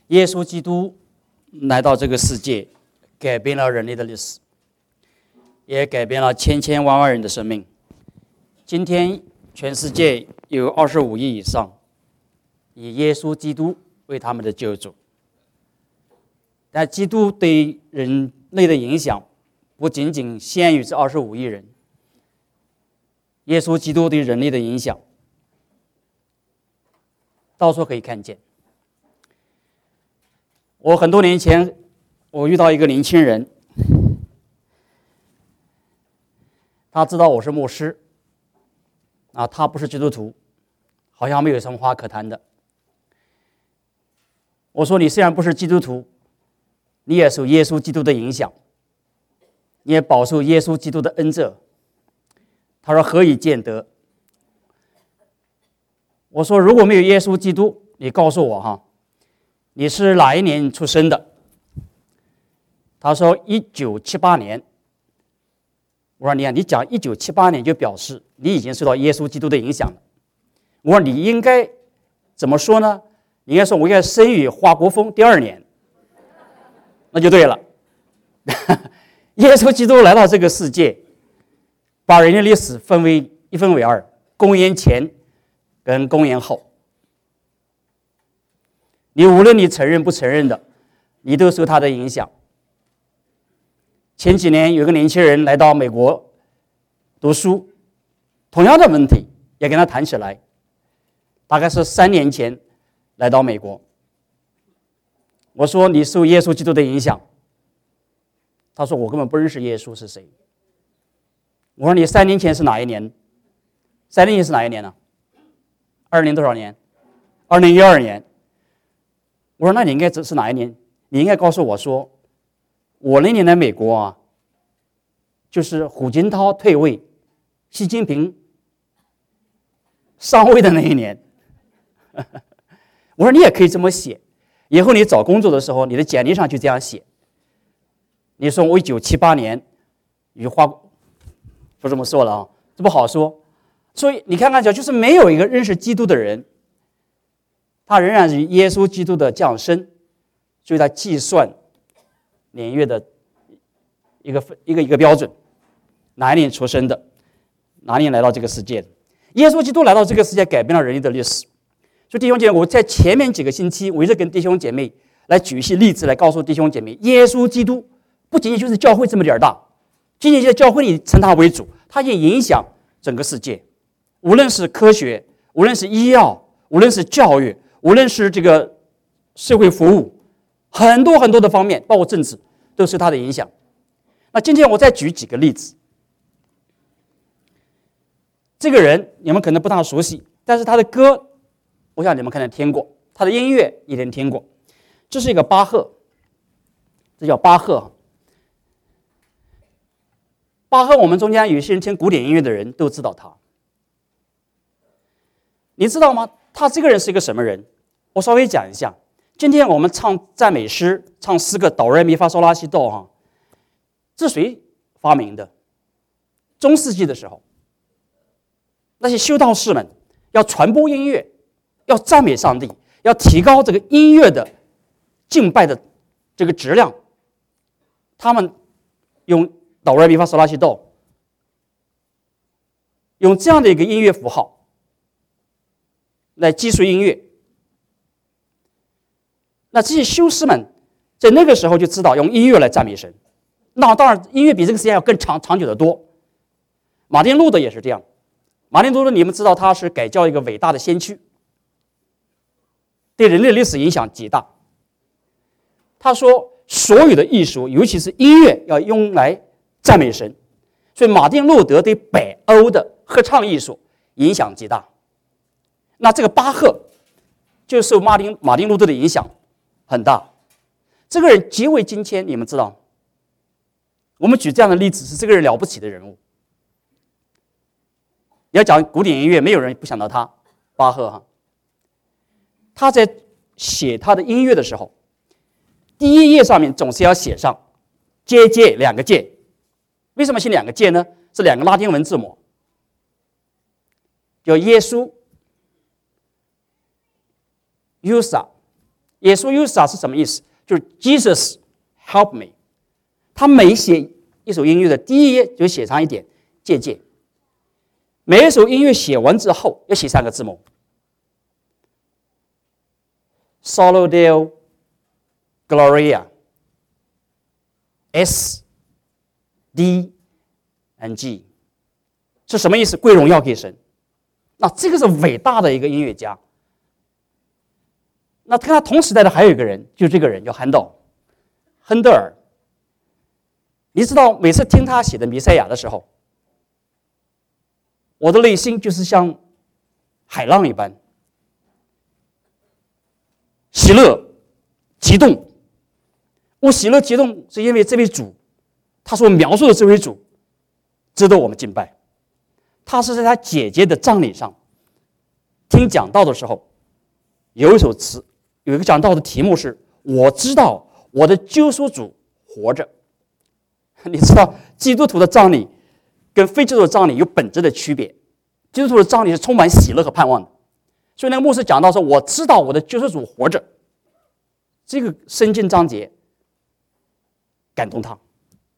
耶稣基督来到这个世界，改变了人类的历史，也改变了千千万万人的生命。今天全世界有25亿以上以耶稣基督为他们的救主。但基督对人类的影响不仅仅限于这25亿人，耶稣基督对人类的影响到处可以看见。我很多年前，我遇到一个年轻人，他知道我是牧师，他不是基督徒，好像没有什么话可谈的。我说：“你虽然不是基督徒，你也受耶稣基督的影响，你也饱受耶稣基督的恩泽。”他说：“何以见得？”我说：“如果没有耶稣基督，你告诉我你是哪一年出生的？”他说：“1978年。”我说：“你讲1978年，就表示你已经受到耶稣基督的影响了。”我说：“你应该怎么说呢？你应该说我应该生于华国锋第2年，那就对了。”耶稣基督来到这个世界，把人类历史一分为二，公元前跟公元后。你无论你承认不承认的，你都受他的影响。前几年有个年轻人来到美国读书，同样的问题也跟他谈起来，大概是3年前来到美国。我说：“你受耶稣基督的影响？”他说：“我根本不认识耶稣是谁。”我说：“你3年前是哪一年？3年前是哪一年呢？2000多少年？2012年。我说：“那你应该是哪一年？你应该告诉我说，我那年来美国就是胡锦涛退位，习近平上位的那一年。”我说：“你也可以这么写，以后你找工作的时候，你的简历上就这样写。你说我1978年与华，不这么说了这不好说。所以你看看，就是没有一个认识基督的人，他仍然是耶稣基督的降生，所以他计算年月的一个标准，哪一年出生的，哪一年来到这个世界的。耶稣基督来到这个世界，改变了人类的历史。所以弟兄姐妹，我在前面几个星期，我一直跟弟兄姐妹来举一些例子，来告诉弟兄姐妹，耶稣基督不仅仅就是教会这么点大，仅仅在教会里称他为主，他也影响整个世界。无论是科学，无论是医药，无论是教育，无论是这个社会服务，很多很多的方面，包括政治，都是他的影响。那今天我再举几个例子。这个人你们可能不大熟悉，但是他的歌，我想你们可能听过，他的音乐一定听过。这是一个巴赫，这叫巴赫。巴赫，我们中间有些人听古典音乐的人都知道他。你知道吗？他这个人是一个什么人？我稍微讲一下。今天我们唱赞美诗，唱诗歌哆来咪发嗦拉西哆这谁发明的？中世纪的时候，那些修道士们要传播音乐，要赞美上帝，要提高这个音乐的敬拜的这个质量，他们用哆来咪发嗦拉西哆，用这样的一个音乐符号来击碎音乐。那这些修士们在那个时候就知道用音乐来赞美神。那当然，音乐比这个时间要更长久的多。马丁路德也是这样。马丁路德，你们知道他是改教一个伟大的先驱，对人类历史影响极大。他说，所有的艺术，尤其是音乐，要用来赞美神。所以马丁路德对北欧的合唱艺术影响极大。那这个巴赫就受马丁路德的影响很大。这个人极为敬虔，你们知道。我们举这样的例子，是这个人了不起的人物。要讲古典音乐，没有人不想到他，巴赫他在写他的音乐的时候，第一页上面总是要写上“接接”2个键。为什么写2个键呢？是2个拉丁文字母，叫耶稣 ，Usa 耶稣 use us 是什么意思？就是 Jesus help me。他每写一首音乐的第一页就写上一点借鉴，每一首音乐写完之后要写上个字母 ：Solo Deo Gloria S D and G， 是什么意思？归荣耀给神。那这个是伟大的一个音乐家。那跟他同时代的还有一个人，就这个人叫亨德尔。你知道，每次听他写的弥赛亚的时候，我的内心就是像海浪一般，喜乐、激动。我喜乐、激动，是因为这位主，他所描述的这位主，值得我们敬拜。他是在他姐姐的葬礼上听讲道的时候，有一首词，有一个讲道的题目是“我知道我的救赎主活着”。你知道，基督徒的葬礼跟非基督徒的葬礼有本质的区别。基督徒的葬礼是充满喜乐和盼望的，所以那个牧师讲到说：“我知道我的救赎主活着。”这个圣经章节感动他。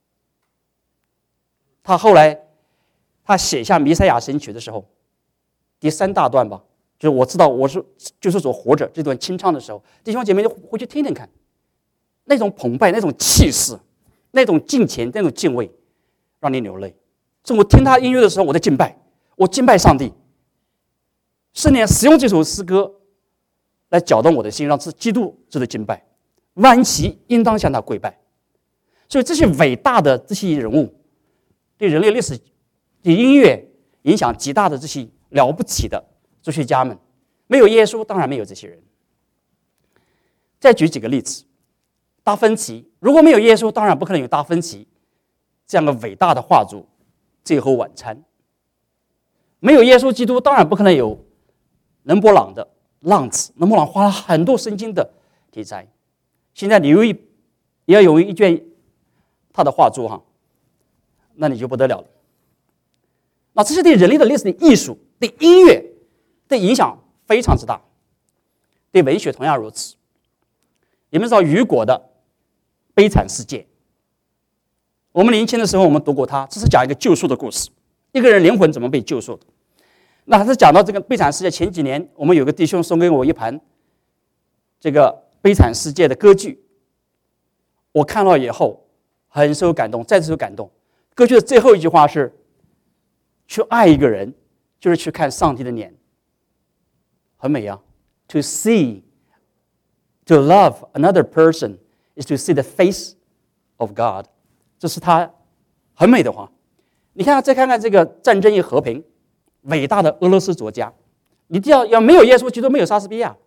他后来他写下弥赛亚神曲的时候，第3大段吧，就是我知道我是救赎主活着这段清唱的时候，弟兄姐妹就回去听听看，那种澎湃，那种气势，那种敬虔，那种敬畏，让你流泪。所以我听他音乐的时候，我在敬拜，我敬拜上帝。圣灵使用这首诗歌来搅动我的心，让基督值得敬拜，万旗应当向他跪拜。所以这些伟大的这些人物，对人类历史、对音乐影响极大的这些了不起的哲学家们，没有耶稣，当然没有这些人。再举几个例子，达芬奇，如果没有耶稣，当然不可能有达芬奇这样的伟大的画作《最后晚餐》。没有耶稣基督，当然不可能有伦勃朗的《浪子》。伦勃朗花了很多圣经的题材，现在你也要有一卷他的画作哈，那你就不得了了。那这些对人类的历史的艺术、对音乐的影响非常之大，对文学同样如此。你们知道雨果的《悲惨世界》，我们年轻的时候我们读过它，这是讲一个救赎的故事，一个人灵魂怎么被救赎的。那还是讲到这个《悲惨世界》，前几年我们有个弟兄送给我一盘这个《悲惨世界》的歌剧，我看了以后很受感动，再次受感动。歌剧的最后一句话是：去爱一个人，就是去看上帝的脸，很美啊。To see, to love another person is to see the face of God。这是他很美的话。你看，再看看这个《战争与和平》，伟大的俄罗斯作家，你要没有耶稣基督，没有莎士比亚，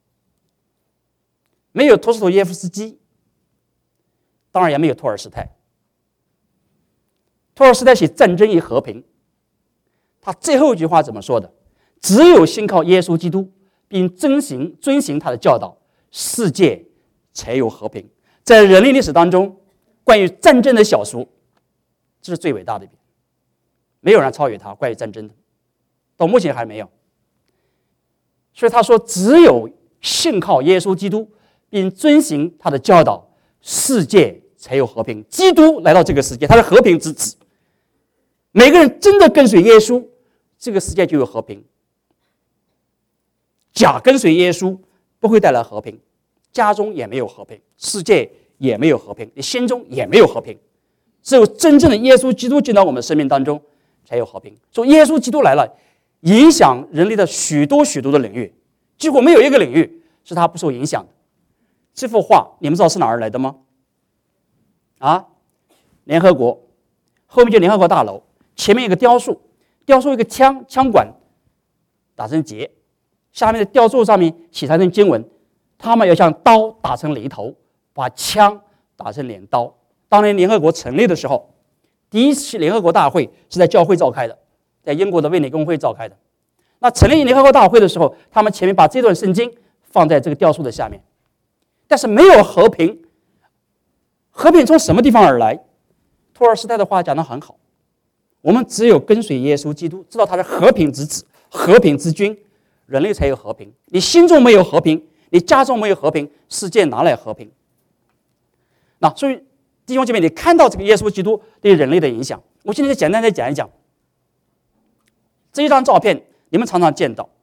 没有陀思妥耶夫斯基，当然也没有托尔斯泰。托尔斯泰写《战争与和平》，他最后一句话怎么说的？只有信靠耶稣基督，并遵行他的教导，世界才有和平。在人类历史当中，关于战争的小说，这是最伟大的一篇，没有人超越他。关于战争的，到目前还没有。所以他说，只有信靠耶稣基督，并遵行他的教导，世界才有和平。基督来到这个世界，他是和平之子。每个人真的跟随耶稣，这个世界就有和平。假跟随耶稣不会带来和平，家中也没有和平，世界也没有和平，你心中也没有和平。只有真正的耶稣基督进到我们的生命当中，才有和平。所以耶稣基督来了，影响人类的许多的领域，几乎没有一个领域是他不受影响的。这幅画你们知道是哪儿来的吗？联合国后面就联合国大楼，前面有个雕塑一个枪管打成结，下面的雕塑上面写上经文，他们要将刀打成犁头，把枪打成镰刀。当年联合国成立的时候，第一次联合国大会是在教会召开的，在英国的卫理公会召开的。那成立联合国大会的时候，他们前面把这段圣经放在这个雕塑的下面。但是没有和平，和平从什么地方而来？托尔斯泰的话讲得很好，我们只有跟随耶稣基督，知道他是和平之子、和平之君，人类才有和平。你心中没有和平， 你家中没有和平，世界哪来和平？那所以弟兄姐妹，你看到这个耶稣基督对人类的影响，我今天就简单的讲一讲。这一张照片你们常常见到，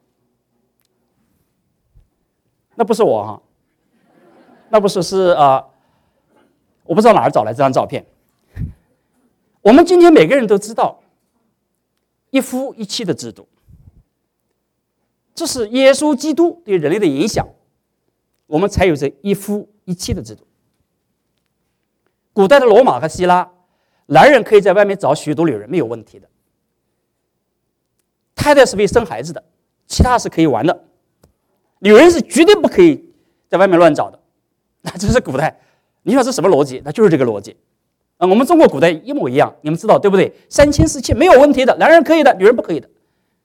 那不是我哈，那不是我不知道哪儿找来这张照片。我们今天每个人都知道一夫一妻的制度，这是耶稣基督对人类的影响，我们才有这一夫一妻的制度。古代的罗马和希腊，男人可以在外面找许多女人，没有问题的。太太是为生孩子的，其他是可以玩的。女人是绝对不可以在外面乱找的。那这是古代，你说是什么逻辑？那就是这个逻辑。我们中国古代一模一样，你们知道对不对？三妻四妾没有问题的，男人可以的，女人不可以的。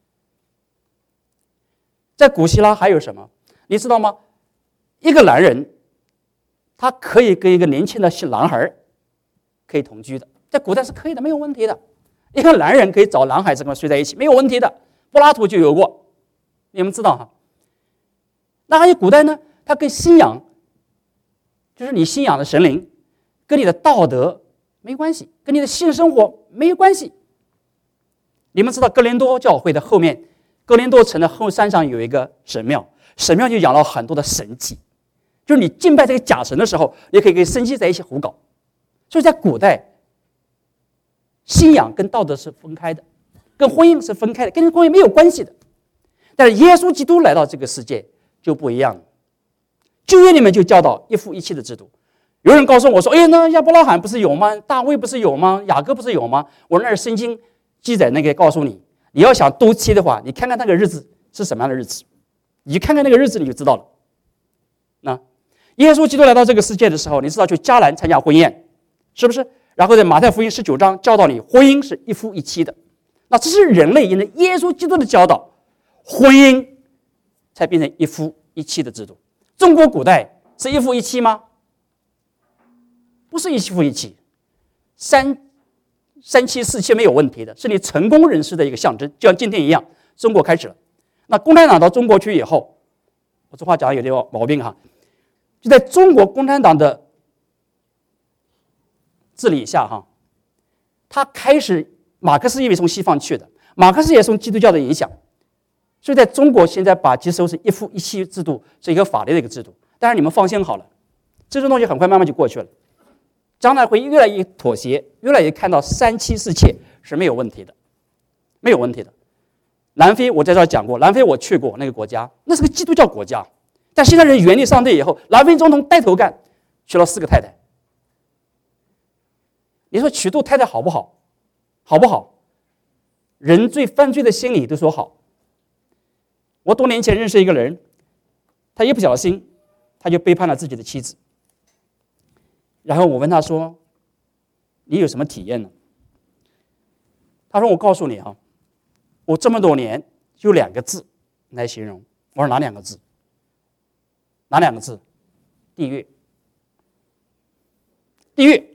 在古希腊还有什么？你知道吗？一个男人他可以跟一个年轻的男孩可以同居的，在古代是可以的，没有问题的。一个男人可以找男孩子跟他睡在一起，没有问题的。柏拉图就有过，你们知道哈。那还有古代呢，他跟信仰，就是你信仰的神灵，跟你的道德没关系，跟你的性生活没有关系。你们知道哥林多教会的后面，哥林多城的后山上有一个神庙，神庙就养了很多的神迹，就是你敬拜这个假神的时候，也可以跟神迹在一起胡搞。所以在古代，信仰跟道德是分开的，跟婚姻是分开的，跟婚姻没有关系的。但是耶稣基督来到这个世界就不一样了。旧约里面就教导一夫一妻的制度。有人告诉我说：“哎，那亚伯拉罕不是有吗？大卫不是有吗？雅各不是有吗？”我那儿圣经记载那个告诉你，你要想多妻的话，你看看那个日子是什么样的日子，你看看那个日子你就知道了。那耶稣基督来到这个世界的时候，你知道去迦南参加婚宴，是不是？然后在马太福音19章教导你，婚姻是一夫一妻的。那这是人类因为耶稣基督的教导，婚姻才变成一夫一妻的制度。中国古代是一夫一妻吗？不是一夫一妻，三妻四妾没有问题的，是你成功人士的一个象征，就像今天一样，中国开始了。那共产党到中国去以后，我这话讲有点毛病哈，就在中国共产党的治理下哈，他开始马克思因为从西方去的，马克思也受基督教的影响，所以在中国现在把接收是一夫一妻制度是一个法律的一个制度。但是你们放心好了，这种东西很快慢慢就过去了，将来会越来越妥协，越来越看到三妻四妾是没有问题的，没有问题的。南非我在这儿讲过，南非我去过那个国家，那是个基督教国家，但现在人远离上帝以后，南非总统带头干，娶了4个太太。你说娶多太太好不好？好不好？人最犯罪的心理都说好。我多年前认识一个人，他一不小心他就背叛了自己的妻子。然后我问他说：“你有什么体验呢？”他说：“我告诉你啊，我这么多年就2个字来形容。”我说：“哪2个字？”哪2个字？地狱。地狱。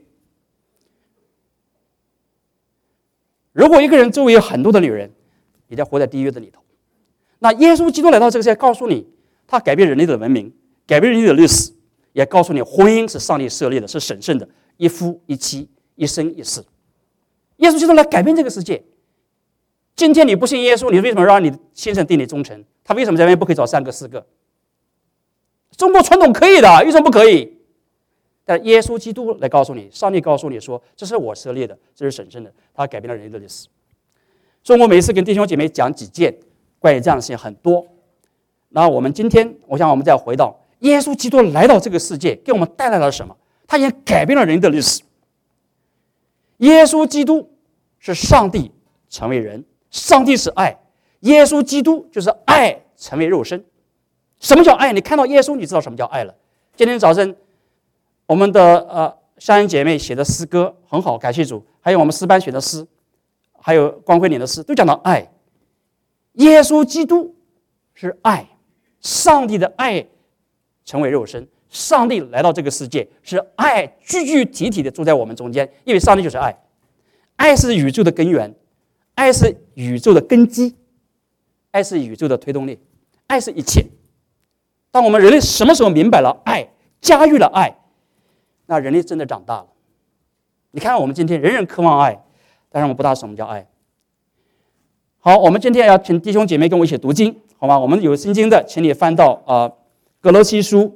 如果一个人周围有很多的女人，你在活在地狱的里头。那耶稣基督来到这个世界，告诉你，他改变人类的文明，改变人类的历史，也告诉你，婚姻是上帝设立的，是神圣的，一夫一妻，一生一世。耶稣基督来改变这个世界。今天你不信耶稣，你为什么让你的先生对你忠诚？他为什么在外面不可以找3个4个？中国传统可以的，为什么不可以？但耶稣基督来告诉你，上帝告诉你说，这是我设立的，这是神圣的，他改变了人类的历史。所以我每次跟弟兄姐妹讲几件关于这样的事情很多。那我们今天，我想我们再回到耶稣基督来到这个世界，给我们带来了什么？他也改变了人的历史。耶稣基督是上帝成为人，上帝是爱，耶稣基督就是爱成为肉身。什么叫爱？你看到耶稣，你知道什么叫爱了。今天早晨我们的香恩姐妹写的诗歌很好，感谢主。还有我们诗班选的诗，还有光辉领的诗，都讲到爱。耶稣基督是爱，上帝的爱成为肉身，上帝来到这个世界，是爱具具体体的住在我们中间，因为上帝就是爱。爱是宇宙的根源，爱是宇宙的根基，爱是宇宙的推动力，爱是一切。 当我们人类什么时候明白了爱，驾驭了爱，那人类真的长大了。你看我们今天人人渴望爱，但是我们不大什么叫爱。好，我们今天要请弟兄姐妹跟我一起读经，好吗？我们有圣经的，请你翻到哥罗西书，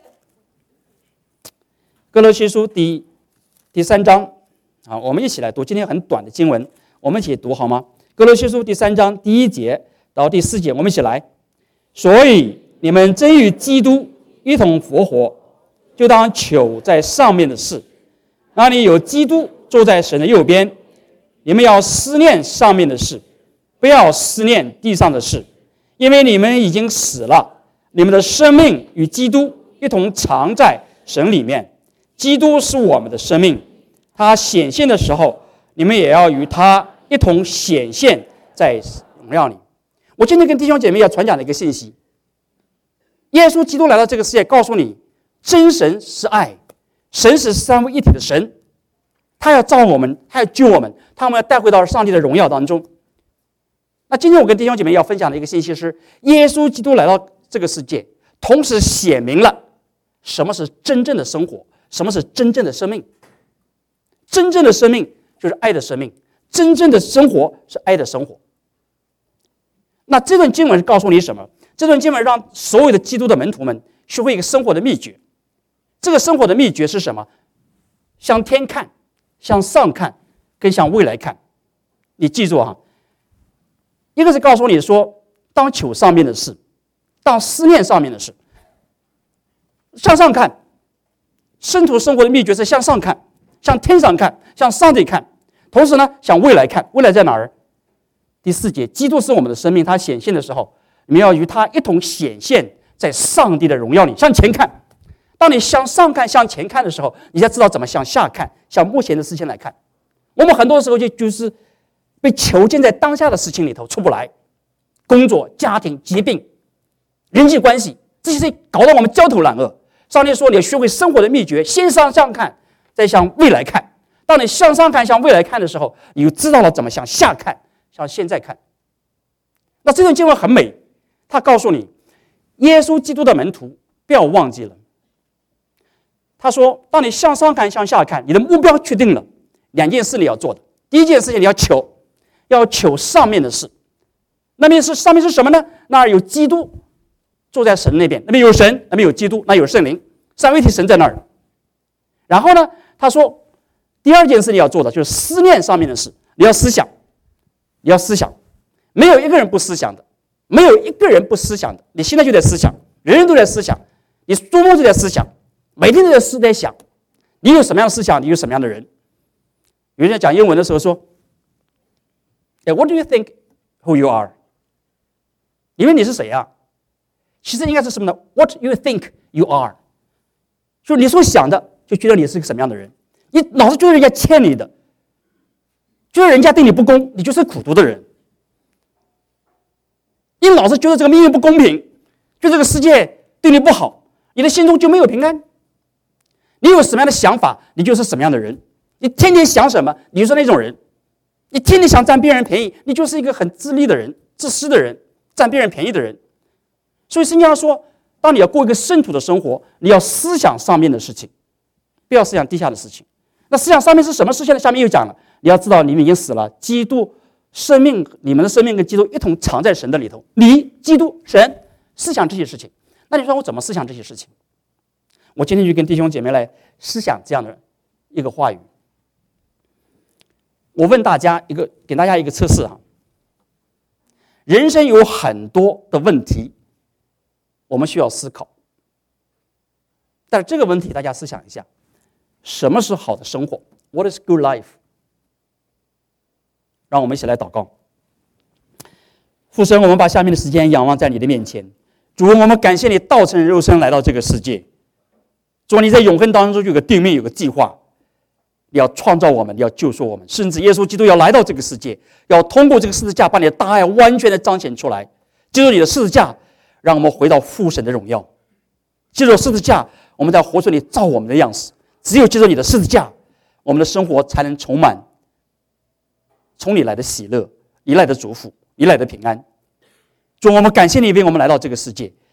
哥罗西书第3章啊，我们一起来读。今天很短的经文，我们一起读好吗？哥罗西书第3章第1节到第4节，我们一起来。所以你们真与基督一同复活，就当求在上面的事。那里有基督坐在神的右边，你们要思念上面的事，不要思念地上的事，因为你们已经死了，你们的生命与基督一同藏在神里面。基督是我们的生命，他显现的时候，你们也要与他一同显现在荣耀里。我今天跟弟兄姐妹要传讲的一个信息，耶稣基督来到这个世界，告诉你真神是爱，神是三位一体的神，他要造我们，他要救我们，他们要带回到上帝的荣耀当中。那今天我跟弟兄姐妹要分享的一个信息是，耶稣基督来到这个世界，同时显明了什么是真正的生活，什么是真正的生命。真正的生命就是爱的生命，真正的生活是爱的生活。那这段经文告诉你什么？这段经文让所有的基督的门徒们学会一个生活的秘诀。这个生活的秘诀是什么？向天看，向上看，跟向未来看。你记住哈，一个是告诉你说，当求上面的事，当思念上面的事。向上看，圣徒生活的秘诀是向上看，向天上看，向上帝看。同时呢，向未来看。未来在哪儿？第4节，基督是我们的生命，他显现的时候，你们要与他一同显现在上帝的荣耀里。向前看，当你向上看、向前看的时候，你才知道怎么向下看，向目前的事情来看。我们很多时候就是被囚禁在当下的事情里头出不来，工作、家庭、疾病、人际关系，这些事搞得我们焦头烂额。上帝说，你要学会生活的秘诀，先向上看，再向未来看。当你向上看、向未来看的时候，你就知道了怎么向下看，向现在看。那这段经文很美，他告诉你，耶稣基督的门徒不要忘记了。他说，当你向上看、向下看，你的目标确定了，2件事你要做的。第一件事情，你要求上面的事。那边是上面是什么呢？那儿有基督坐在神那边，那边有神，那边有基督，那有圣灵，三位一体神在那儿。然后呢，他说，第二件事你要做的就是思念上面的事，你要思想，没有一个人不思想的，没有一个人不思想的。你现在就在思想，人人都在思想，你做梦就在思想，每天都在想，你有什么样的思想，你有什么样的人。有人讲英文的时候说 ，What do you think who you are？ 因为你是谁啊？其实应该是什么呢 ？What you think you are？ 就是你所想的，就觉得你是个什么样的人。你老是觉得人家欠你的，觉得人家对你不公，你就是苦读的人。你老是觉得这个命运不公平，觉得这个世界对你不好，你的心中就没有平安。你有什么样的想法，你就是什么样的人。你天天想什么，你就是那种人。你天天想占别人便宜，你就是一个很自利的人、自私的人、占别人便宜的人。所以圣经上说，当你要过一个圣徒的生活，你要思想上面的事情，不要思想地下的事情。那思想上面是什么事情呢？下面又讲了，你要知道你们已经死了，基督生命，你们的生命跟基督一同藏在神的里头。你、基督、神，思想这些事情。那你说我怎么思想这些事情？我今天就跟弟兄姐妹来思想这样的一个话语。我问大家给大家一个测试啊。人生有很多的问题，我们需要思考。但是这个问题大家思想一下，什么是好的生活 ？What is good life？ 让我们一起来祷告。父神，我们把下面的时间仰望在你的面前。主，我们感谢你道成肉身来到这个世界。主，你在永恒当中有个定命，有个计划，你要创造我们，你要救赎我们，甚至耶稣基督要来到这个世界，要通过这个十字架把你的大爱完全的彰显出来。借助你的十字架，让我们回到父神的荣耀。借助十字架，我们才活出你造我们的样式。只有借助你的十字架，我们的生活才能充满从你来的喜乐，你来的祝福，你来的平安。主，我们感谢你为我们来到这个世界，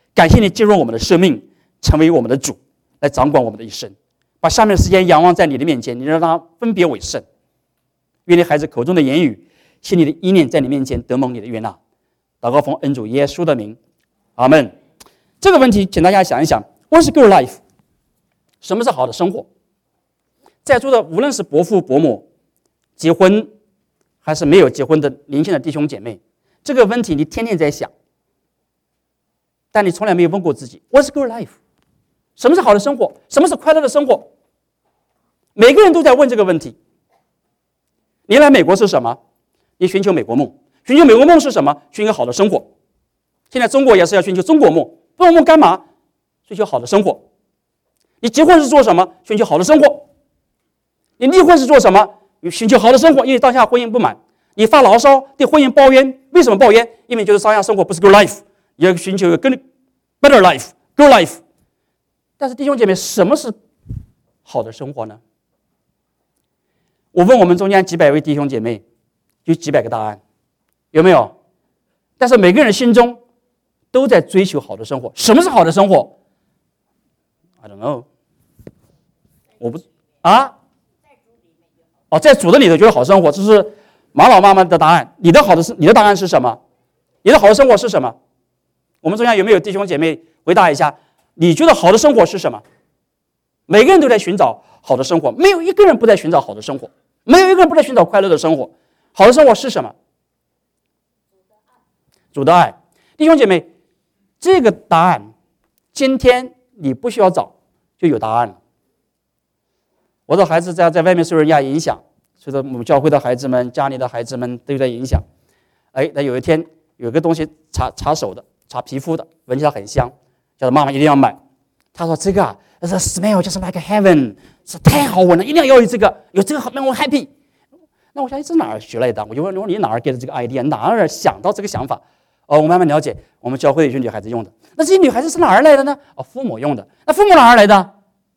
感谢你进入我们的生命，成为我们的主，来掌管我们的一生。把下面的时间仰望在你的面前，你让他分别为圣。愿你孩子口中的言语、心里的意念，在你面前得蒙你的悦纳。祷告奉恩主耶稣的名，阿们。这个问题，请大家想一想 ，What is good life？ 什么是好的生活？在座的无论是伯父伯母、结婚还是没有结婚的年轻的弟兄姐妹，这个问题你天天在想，但你从来没有问过自己 ：What is good life？ 什么是好的生活？什么是快乐的生活？每个人都在问这个问题。你来美国是什么？你寻求美国梦。寻求美国梦是什么？寻求好的生活。现在中国也是要寻求中国梦。中国梦干嘛？追求好的生活。你结婚是做什么？寻求好的生活。你离婚是做什么？你寻求好的生活，因为当下婚姻不满。你发牢骚，对婚姻抱怨，为什么抱怨？因为就是当下生活不是 good life， 你要寻求一个更 better life，good life。但是弟兄姐妹，什么是好的生活呢？我问我们中间几百位弟兄姐妹，有几百个答案，有没有？但是每个人心中都在追求好的生活。什么是好的生活 ？I don't know。我不啊。在主的里头就是好生活，这是马老妈妈的答案。你的答案是什么？你的好的生活是什么？我们中间有没有弟兄姐妹回答一下？你觉得好的生活是什么？每个人都在寻找好的生活，没有一个人不在寻找好的生活，没有一个人不在寻找快乐的生活。好的生活是什么？主的爱。弟兄姐妹，这个答案今天你不需要找就有答案了。我的孩子在外面受人家影响，随着我们教会的孩子们、家里的孩子们都在影响。那有一天有个东西擦手的、擦皮肤的，闻起来很香，叫他妈妈一定要买。他说这个啊，the smell just like heaven， 是太好闻了，一定要有这个，有这个让我 happy。那我想这哪儿学来的？我就问你哪儿给的这个 idea， 哪儿想到这个想法？我慢慢了解，我们教会有些女孩子用的。那这些女孩子是哪儿来的呢？父母用的。那父母哪儿来的？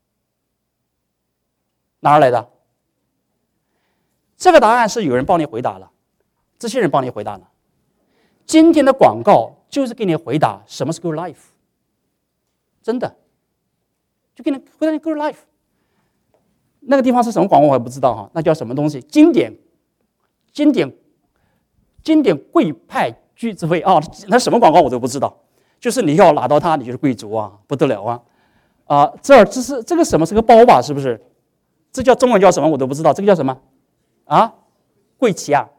哪儿来的？这个答案是有人帮你回答了，这些人帮你回答了。今天的广告就是给你回答什么是 good life， 真的，就给你回答你 good life。那个地方是什么广告我也不知道哈，那叫什么东西？经典贵派居之位啊，那什么广告我都不知道。就是你要拿到它，你就是贵族啊，不得了啊！这是这个什么是个包吧？是不是？这叫中文叫什么我都不知道，这个叫什么啊？贵旗啊？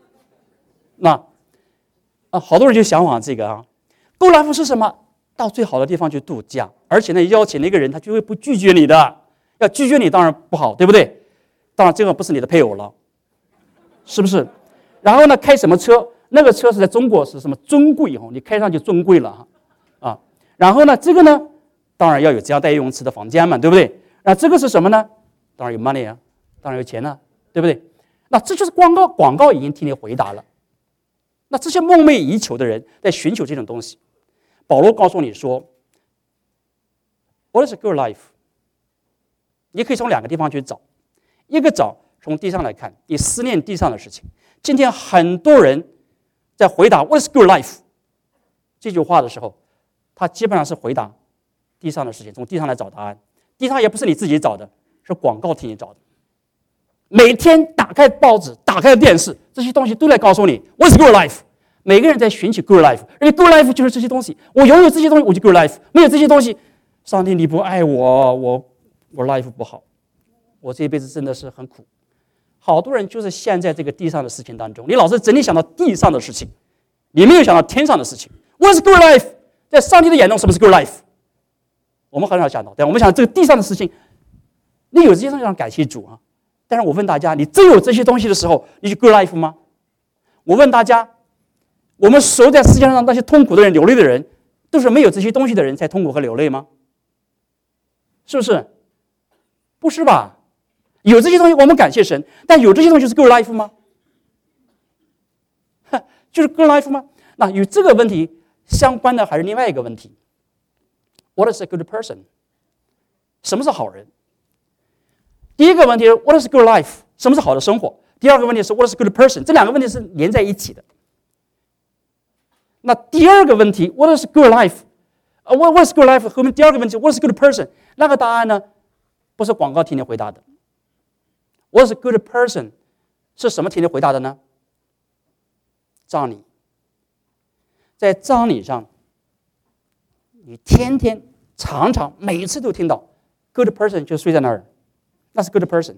好多人就向往这个啊。Good life是什么？到最好的地方去度假，而且呢，邀请那个人他就会不拒绝你的。要拒绝你当然不好，对不对？当然这个不是你的配偶了，是不是？然后呢，开什么车？那个车是在中国是什么尊贵哦？你开上去尊贵了啊。然后呢，这个呢，当然要有这样带游泳池的房间嘛，对不对？那这个是什么呢？当然有 money 啊，当然有钱啊，对不对？那这就是广告已经替你回答了。那这些梦寐以求的人在寻求这种东西。保罗告诉你说 ，What is a good life？ 你可以从两个地方去找，一个找从地上来看，你思念地上的事情。今天很多人在回答 What is good life 这句话的时候，他基本上是回答地上的事情，从地上来找答案。地上也不是你自己找的，是广告替你找的。每天打开报纸，打开电视，这些东西都来告诉你 What's good life。每个人在寻求 good life， 而且 good life 就是这些东西。我拥有这些东西，我就 good life； 没有这些东西，上帝你不爱我 life 不好，我这一辈子真的是很苦。好多人就是陷在这个地上的事情当中，你老是整天想到地上的事情，你没有想到天上的事情。What's good life？ 在上帝的眼中，什么是 good life？ 我们很少想到，对，我们想这个地上的事情，你有这些东西上感谢主啊。但是我问大家，你真有这些东西的时候，你就 good life 吗？我问大家，我们所有在世界上那些痛苦的人、流泪的人，都是没有这些东西的人才痛苦和流泪吗？是不是？不是吧？有这些东西我们感谢神，但有这些东西是 good life 吗？就是 good life 吗？那与这个问题相关的还是另外一个问题 ：What is a good person？ 什么是好人？第一个问题是 What is good life？ 什么是好的生活？第二个问题是 What is good person？ 这两个问题是连在一起的。那第二个问题 What is good life？ What is good life？ 后面第二个问题 ，What is good person？ 那个答案呢，不是广告替你回答的。What is good person？ 是什么替你回答的呢？葬礼。在葬礼上，你天天、常常、每一次都听到 good person 就睡在那儿，那是 good person。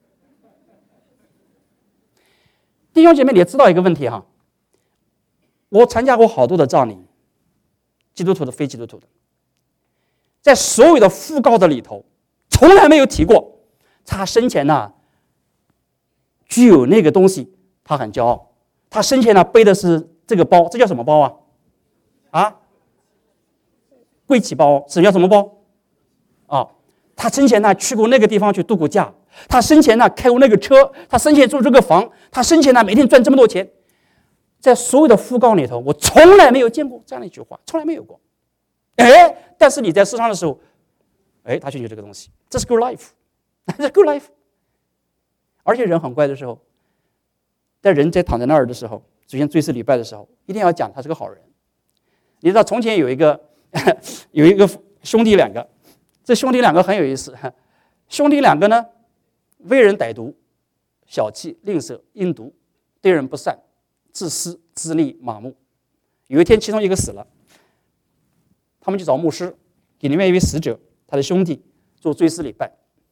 弟兄姐妹，你也知道一个问题哈，我参加过好多的葬礼，基督徒的、非基督徒的，在所有的讣告的里头，从来没有提过他生前呢具有那个东西，他很骄傲。他生前呢背的是这个包，这叫什么包啊？贵气包，什么叫什么包？他生前呢去过那个地方去度过假，他生前呢开过那个车，他生前住这个房，他生前呢每天赚这么多钱。在所有的讣告里头，我从来没有见过这样的一句话，从来没有过。但是你在世上的时候，他就有这个东西，这是 good life， 这是 good life。而且人很怪的时候，在人在躺在那儿的时候，首先追思礼拜的时候，一定要讲他是个好人。你知道从前有一个兄弟两个，这兄弟两个很有意思。兄弟两个呢，为人歹毒、小气、吝啬、阴毒，对人不善、自私、自利、麻木。有一天，其中一个死了，他们去找牧师，给另外一位死者他的兄弟做追思礼拜。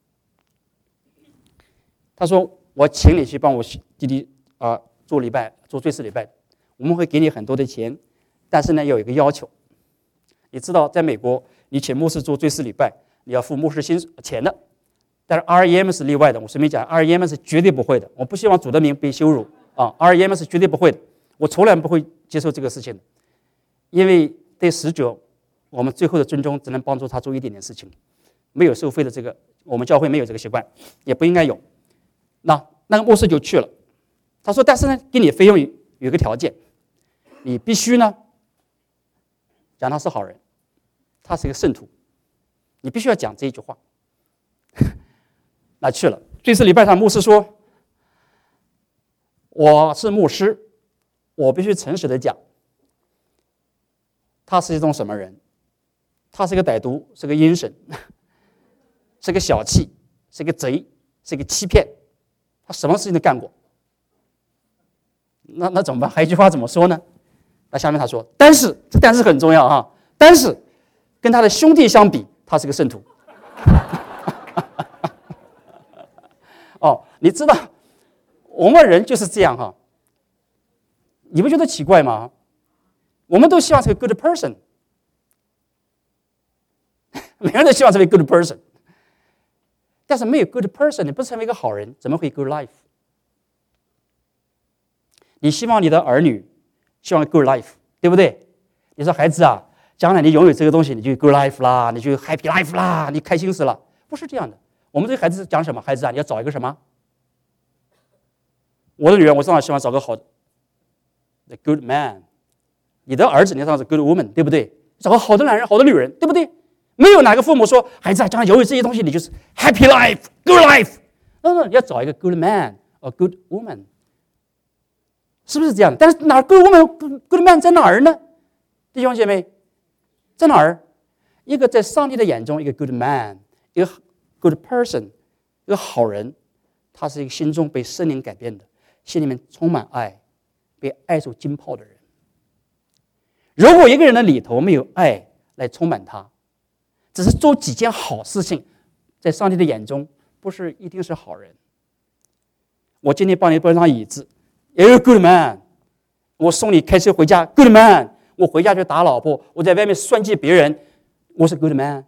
他说：“我请你去帮我弟弟做礼拜，做追思礼拜，我们会给你很多的钱，但是呢有一个要求，你知道在美国，你请牧师做追思礼拜，你要付牧师钱的，但是 REM 是例外的。我随便讲 ，REM 是绝对不会的。我不希望主的名被羞辱REM 是绝对不会的，我从来不会接受这个事情的，因为对死者，我们最后的尊重只能帮助他做一点点事情，没有收费的这个，我们教会没有这个习惯，也不应该有。那个牧师就去了，他说：“但是呢，给你费用有一个条件，你必须呢讲他是好人，他是一个圣徒，你必须要讲这一句话。”那去了追思礼拜上，牧师说：“我是牧师，我必须诚实的讲，他是一种什么人？他是个歹毒，是个阴神，是个小气，是个贼，是个欺骗。”他什么事情都干过，那怎么办？还有一句话怎么说呢？那下面他说：“但是这但是很重要哈，但是跟他的兄弟相比，他是个圣徒。”你知道我们人就是这样哈，你不觉得奇怪吗？我们都希望是个 good person， 每个人都希望是个 good person。但是没有 good person， 你不成为一个好人，怎么会 good life？ 你希望你的儿女希望 good life， 对不对？你说孩子啊，将来你拥有这个东西，你就 good life 啦，你就 happy life 啦，你开心死了。不是这样的。我们对孩子讲什么？孩子啊，你要找一个什么？我的女儿，我当然希望找个好的 good man。你的儿子，你当然是 good woman， 对不对？找个好的男人，好的女人，对不对？没有哪个父母说孩子啊，将来拥有这些东西，你就是 happy life, good life。你要找一个 good man or good woman， 是不是这样？但是哪 good woman, good man 在哪儿呢？弟兄姐妹，在哪儿？一个在上帝的眼中，一个 good man， 一个 good person， 一个好人，他是一个心中被圣灵改变的，心里面充满爱，被爱所浸泡的人。如果一个人的里头没有爱来充满他，只是做几件好事情，在上帝的眼中不是一定是好人。我今天帮你搬张椅子，也有 good man。我送你开车回家 ，good man。我回家去打老婆，我在外面算计别人，我是 good man。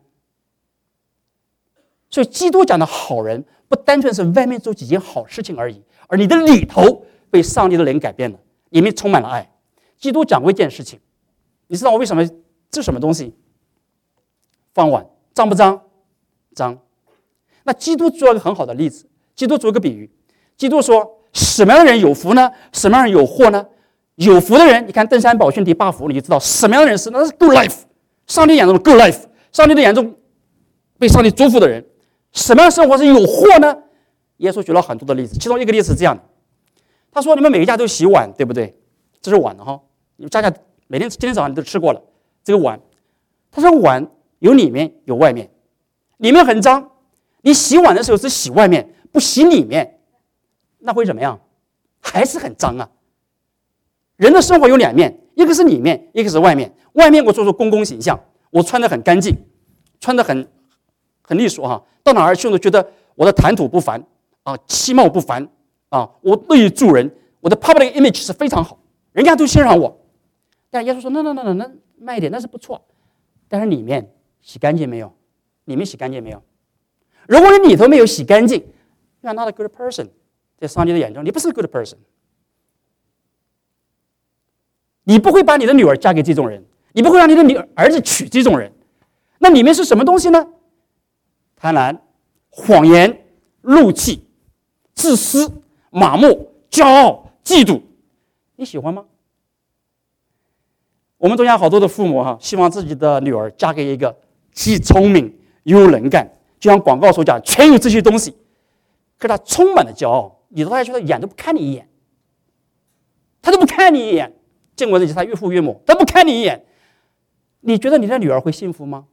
所以基督讲的好人，不单纯是外面做几件好事情而已，而你的里头被上帝的灵改变了，里面充满了爱。基督讲过一件事情，你知道我为什么这什么东西？饭碗脏不脏？脏。那基督做了一个很好的例子，基督做一个比喻。基督说，什么样的人有福呢？什么样的人有祸呢？有福的人，你看登山宝训第8福，你就知道什么样的人是那是 good life， 上帝眼中的 good life， 上帝的眼中被上帝祝福的人。什么样的生活是有祸呢？耶稣举了很多的例子，其中一个例子是这样的，他说：你们每个家都洗碗，对不对？这是碗的哈，你们家每天今天早上你都吃过了，这个碗他说碗有里面有外面，里面很脏，你洗碗的时候只洗外面不洗里面，那会怎么样？还是很脏啊。人的生活有两面，一个是里面，一个是外面。外面我做出公共形象，我穿得很干净，穿得很利索哈，到哪儿去都觉得我的谈吐不凡啊，其貌不凡啊，我乐于助人，我的 public image 是非常好，人家都欣赏我。但耶稣说，那慢一点，那是不错，但是里面洗干净没有？里面洗干净没有？如果你里头没有洗干净 ，you are not a good person， 在上帝的眼中，你不是 good person。你不会把你的女儿嫁给这种人，你不会让你的儿子娶这种人。那里面是什么东西呢？贪婪、谎言、怒气、自私、麻木、骄傲、嫉妒，你喜欢吗？我们中间好多的父母希望自己的女儿嫁给一个既聪明又能干，就像广告所讲，全有这些东西，可是他充满了骄傲，你都还觉得眼都不看你一眼，他都不看你一眼。见过那些他岳父岳母，他不看你一眼，你觉得你的女儿会幸福吗？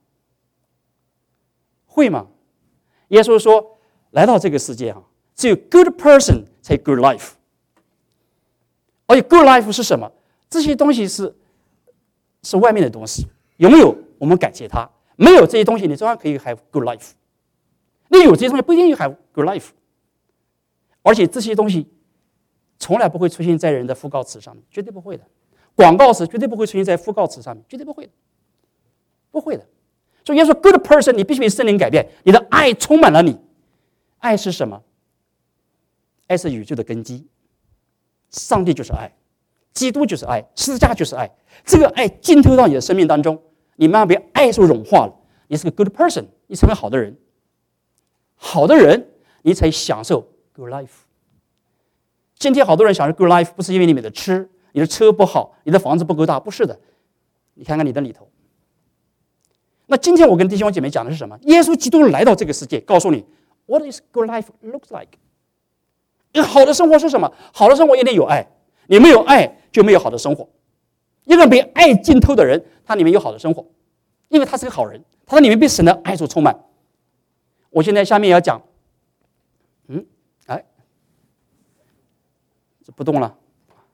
会吗？耶稣说，来到这个世界只有 good person 才有 good life。而且 good life 是什么？这些东西是外面的东西，有没有我们感谢他，没有这些东西你照样可以 have good life。你有这些东西不一定有 have good life， 而且这些东西从来不会出现在人的讣告词上面，绝对不会的。广告词绝对不会出现在讣告词上面，绝对不会的，不会的。所以耶稣说 good person， 你必须被圣灵改变，你的爱充满了你。爱是什么？爱是宇宙的根基，上帝就是爱，基督就是爱，十字架就是爱。这个爱浸透到你的生命当中，你慢慢被爱所融化了，你是个 good person， 你成为好的人。好的人，你才享受 good life。今天好多人享受 good life， 不是因为你没得吃，你的车不好，你的房子不够大，不是的。你看看你的里头。那今天我跟弟兄姐妹讲的是什么？耶稣基督来到这个世界，告诉你 What is good life looks like。一个好的生活是什么？好的生活一定有爱，你没有爱就没有好的生活。一个被爱浸透的人，他里面有好的生活，因为他是个好人，他里面被神的爱所充满。我现在下面要讲，这不动了。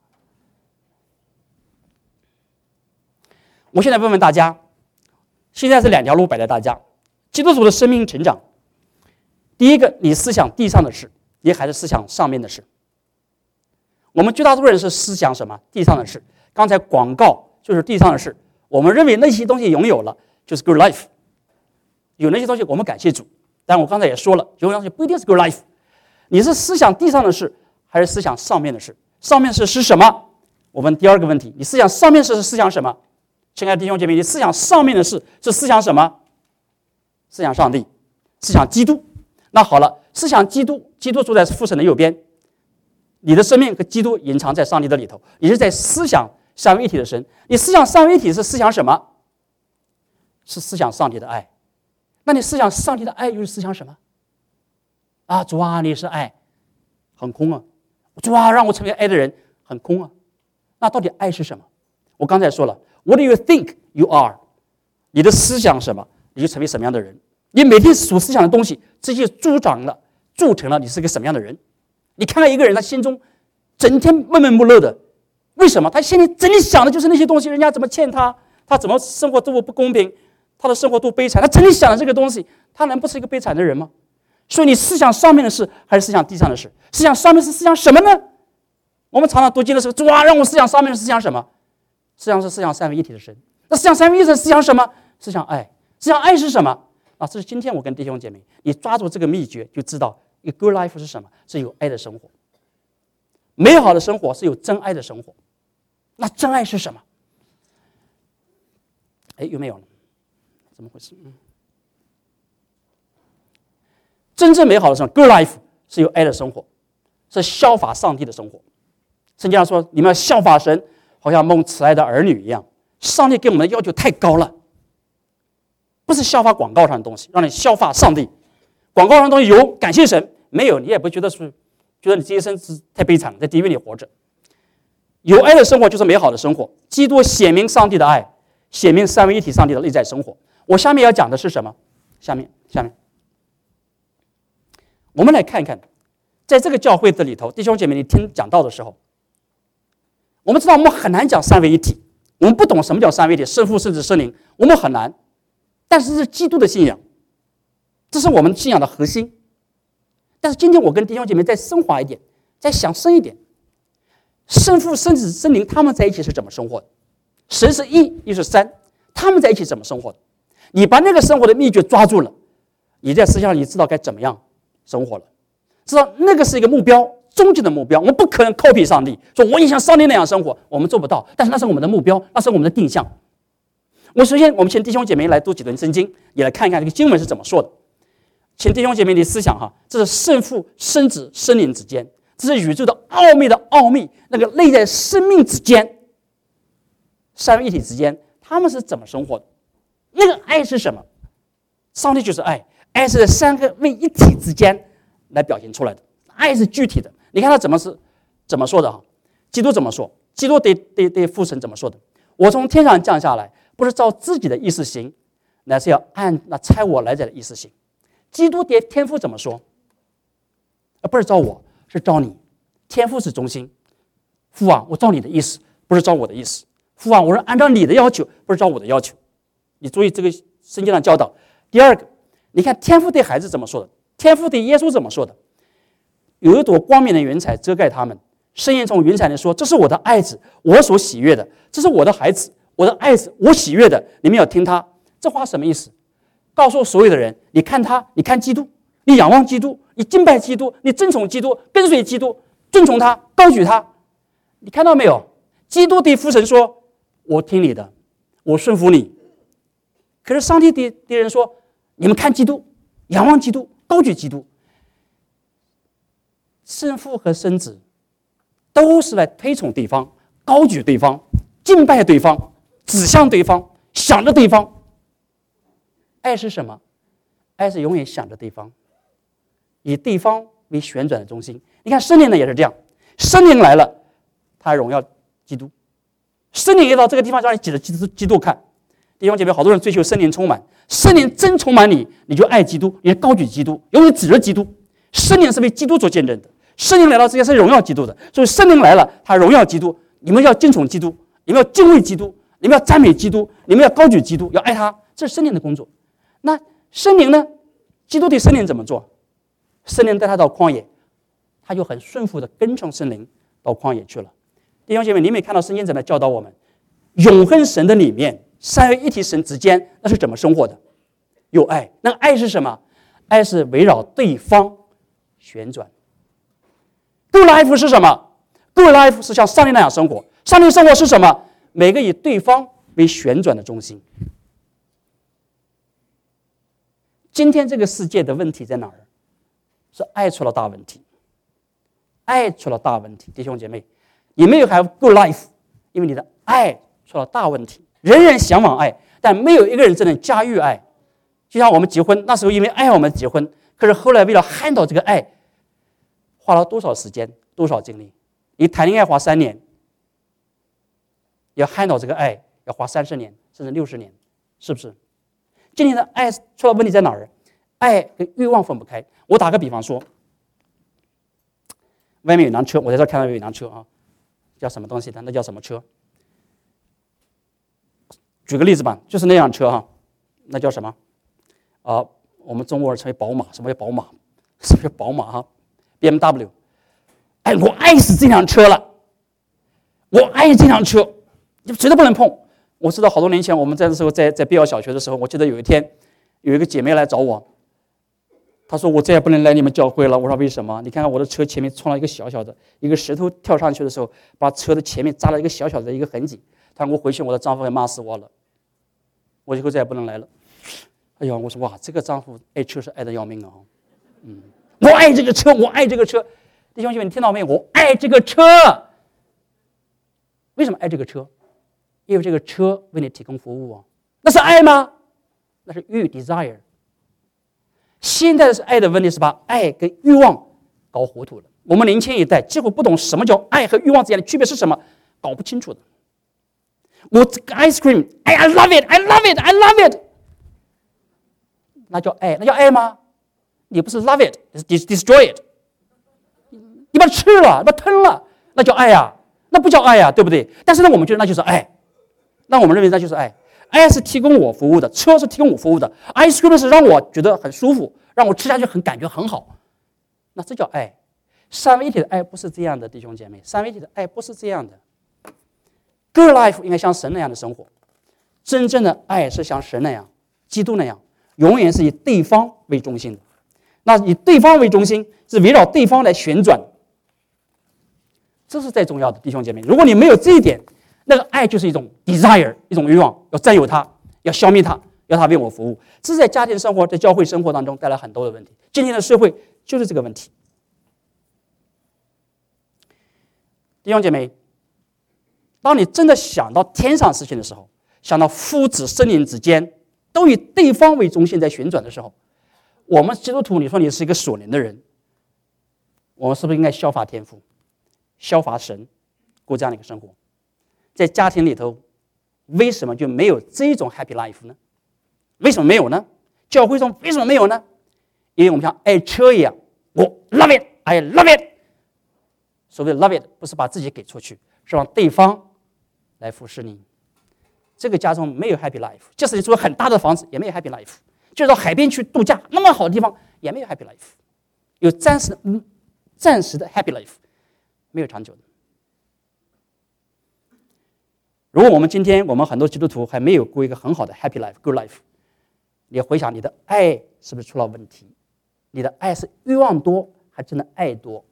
我现在问问大家，现在是两条路摆在大家，基督徒的生命成长。第一个，你思想地上的事，你还是思想上面的事？我们绝大多数人是思想什么？地上的事。刚才广告就是地上的事，我们认为那些东西拥有了就是 good life， 有那些东西我们感谢主。但我刚才也说了，有些东西不一定是 good life。你是思想地上的事，还是思想上面的事？上面是什么？我问第二个问题，你思想上面是思想什么？亲爱的弟兄姐妹，你思想上面的事是思想什么？思想上帝，思想基督。那好了，思想基督，基督住在父神的右边，你的生命和基督隐藏在上帝的里头，你是在思想三位一体的神。你思想三位一体是思想什么？是思想上帝的爱。那你思想上帝的爱又是思想什么？主啊，你是爱，很空啊。主啊，让我成为爱的人，很空啊。那到底爱是什么？我刚才说了 ，What do you think you are？ 你的思想什么，你就成为什么样的人。你每天所思想的东西，这些铸成了你是个什么样的人。你看看一个人，他心中整天闷闷不乐的，为什么？他心里整天想的就是那些东西，人家怎么欠他，他怎么生活多不公平，他的生活多悲惨，他整天想的这个东西，他能不是一个悲惨的人吗？所以你思想上面的事，还是思想地上的事？思想上面是思想什么呢？我们常常读经的时候，主啊，让我思想上面的思想什么？思想是思想三位一体的神。那思想三位一体的思想什么？思想爱。思想爱是什么？这是今天我跟弟兄姐妹，你抓住这个秘诀，就知道一个 good life 是什么？是有爱的生活。美好的生活是有真爱的生活。那真爱是什么？有没有了？怎么回事？真正美好的生活 ，good life 是有爱的生活，是效法上帝的生活。圣经上说，你们要效法神，好像蒙慈爱的儿女一样。上帝给我们的要求太高了。不是效法广告上的东西，让你效法上帝。广告上的东西有感谢神，没有你也不觉得你这一生是太悲惨了，在地狱里活着。有爱的生活就是美好的生活。基督显明上帝的爱， 显明三位一体上帝的内在生活。我下面要讲的是什么？下面，我们来看一看，在这个教会的里头，弟兄姐妹，你听讲道的时候，我们知道我们很难讲三位一体，我们不懂什么叫三位一体，圣父、圣子、圣灵，我们很难。但是这是基督的信仰，这是我们信仰的核心。但是今天我跟弟兄姐妹再升华一点，再想深一点，圣父、圣子、圣灵他们在一起是怎么生活的？神是一，一是三，他们在一起怎么生活的？你把那个生活的秘诀抓住了，你在思想里知道该怎么样生活了，知道那个是一个目标，终极的目标。我们不可能 copy 上帝，说我也像上帝那样生活，我们做不到。但是那是我们的目标，那是我们的定向。首先，我们请弟兄姐妹来读几段圣经，也来看一看这个经文是怎么说的。请弟兄姐妹的思想哈，这是圣父、圣子、圣灵之间，这是宇宙的奥秘的奥秘，那个内在生命之间，三位一体之间，他们是怎么生活的？那个爱是什么？上帝就是爱，爱是在三个位一体之间来表现出来的。爱是具体的，你看他怎么说的哈？基督怎么说？基督对父神怎么说的？我从天上降下来，不是照自己的意思行，乃是要按那差我来者的意思行。基督对天父怎么说？不是照我，是照你。天父是中心，父啊，我照你的意思，不是照我的意思。父啊，我是按照你的要求，不是照我的要求。你注意这个圣经上教导。第二个，你看天父对孩子怎么说的？天父对耶稣怎么说的？有一朵光明的云彩遮盖他们，声音从云彩里说：“这是我的爱子，我所喜悦的，这是我的孩子，我的爱子，我喜悦的，你们要听他。”这话什么意思？告诉所有的人，你看他，你看基督，你仰望基督，你敬拜基督，你尊崇基督，跟随基督，尊崇他，高举他。你看到没有？基督对父神说：“我听你的，我顺服你。”可是上帝对人说：“你们看基督，仰望基督，高举基督。”圣父和圣子都是来推崇对方，高举对方，敬拜对方，指向对方，想着对方。爱是什么？爱是永远想着对方，以对方为旋转的中心。你看圣灵呢也是这样，圣灵来了，他荣耀基督。圣灵一到这个地方，让你指着基督看。弟兄姐妹，好多人追求圣灵充满，圣灵真充满你，你就爱基督，你高举基督，永远指着基督。圣灵是为基督做见证的，圣灵来到这些是荣耀基督的，所以圣灵来了，他荣耀基督。你们要敬崇基督，你们要敬畏基督，你们要赞美基督，你们要高举基督，要爱他，这是圣灵的工作。那圣灵呢？基督对圣灵怎么做？圣灵带他到旷野，他就很顺服的跟从圣灵到旷野去了。弟兄姐妹，你没看到圣经怎么教导我们？永恒神的里面，三位一体神之间那是怎么生活的？有爱。那爱是什么？爱是围绕对方旋转。Good life 是什么？ Good life 是像上帝那样生活。上帝生活是什么？每个以对方为旋转的中心。今天这个世界的问题在哪儿？是爱出了大问题，爱出了大问题。弟兄姐妹，你没有 have good life， 因为你的爱出了大问题。人人向往爱，但没有一个人真正驾驭爱。就像我们结婚，那时候因为爱我们结婚，可是后来为了handle这个爱，花了多少时间，多少精力？你谈恋爱花3年，要handle这个爱要花30年，甚至60年，是不是？今天的爱出了问题在哪儿？爱跟欲望分不开。我打个比方说，外面有辆车，我在这看到有一辆车啊，叫什么东西的？那叫什么车？举个例子吧，就是那辆车哈，那叫什么？我们中国人称为宝马。什么叫宝马？什么叫宝马哈 ？BMW。哎，我爱死这辆车了，我爱这辆车，绝对不能碰。我知道好多年前我们在的时候，在必要小学的时候，我记得有一天有一个姐妹来找我，她说我再也不能来你们教会了。我说为什么？你看看我的车前面撞了一个小小的一个石头，跳上去的时候把车的前面扎了一个小小的一个痕迹。她说我回去我的丈夫会骂死我了，我以后再也不能来了。哎呀，我说哇，这个丈夫爱车是爱得要命啊！我爱这个车，我爱这个车。弟兄姐妹，你听到没有？我爱这个车。为什么爱这个车？因为这个车为你提供服务啊，那是爱吗？那是欲 desire。现在是爱的问题，是把爱跟欲望搞糊涂了。我们年轻一代几乎不懂什么叫爱和欲望之间的区别是什么，搞不清楚的。 我这个 ice cream， I love it, I love it, I love it。那叫爱，那叫爱吗？你不是 love it， 是 destroy it。你把它吃了，把它吞了，那叫爱呀，那不叫爱呀，对不对？但是呢，我们觉得那就是爱，那我们认为那就是爱。爱是提供我服务的，车是提供我服务的 ，ice cream 是让我觉得很舒服，让我吃下去感觉很好，那这叫爱。三位一体的爱不是这样的，弟兄姐妹，三位一体的爱不是这样的。Good life 应该像神那样的生活，真正的爱是像神那样、基督那样，永远是以对方为中心的。那以对方为中心，是围绕对方来旋转，这是最重要的，弟兄姐妹。如果你没有这一点，那个爱就是一种 desire， 一种欲望，要占有它，要消灭它，要它为我服务。这是在家庭生活、在教会生活当中带来很多的问题。今天的社会就是这个问题。弟兄姐妹，当你真的想到天上事情的时候，想到父子圣灵之间都以对方为中心在旋转的时候，我们基督徒，你说你是一个属灵的人，我们是不是应该效法天父，效法神，过这样的一个生活？在家庭里头，为什么就没有这种 happy life 呢？为什么没有呢？教会中为什么没有呢？因为我们像爱车一样，我 love it, I love it。所谓 love it 不是把自己给出去，是让对方来服侍你。这个家中没有 happy life， 即使你住很大的房子也没有 happy life， 就到海边去度假那么好的地方也没有 happy life， 有暂时的 happy life， 没有长久的。如果我们今天我们很多基督徒还没有过一个很好的 happy life good life， 你回想你的爱是不是出了问题？你的爱是欲望多还真的爱多？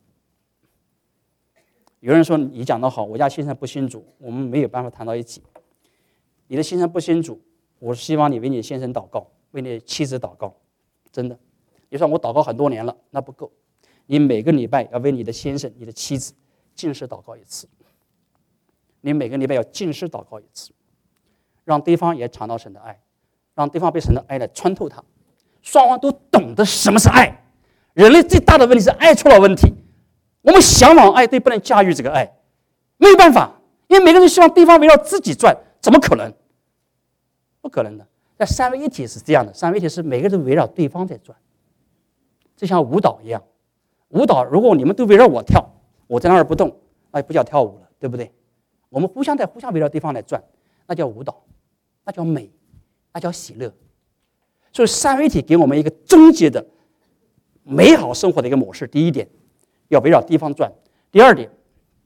有人说你讲得好，我家先生不信主，我们没有办法谈到一起。你的先生不信主，我希望你为你的先生祷告，为你的妻子祷告，真的。你说我祷告很多年了，那不够，你每个礼拜要为你的先生、你的妻子禁食祷告一次。你每个礼拜要禁食祷告一次，让对方也尝到神的爱，让对方被神的爱来穿透他，双方都懂得什么是爱。人类最大的问题是爱出了问题，我们向往爱，对不能驾驭这个爱，没有办法，因为每个人希望对方围绕自己转，怎么可能？不可能的。在三位一体是这样的，三位一体是每个人围绕对方在转，就像舞蹈一样。舞蹈如果你们都围绕我跳，我在那儿不动，那不叫跳舞了，对不对？我们互相围绕对方来转，那叫舞蹈，那叫美，那叫喜乐。所以三位一体给我们一个终极的美好生活的一个模式。第一点，要围绕对方转；第二点，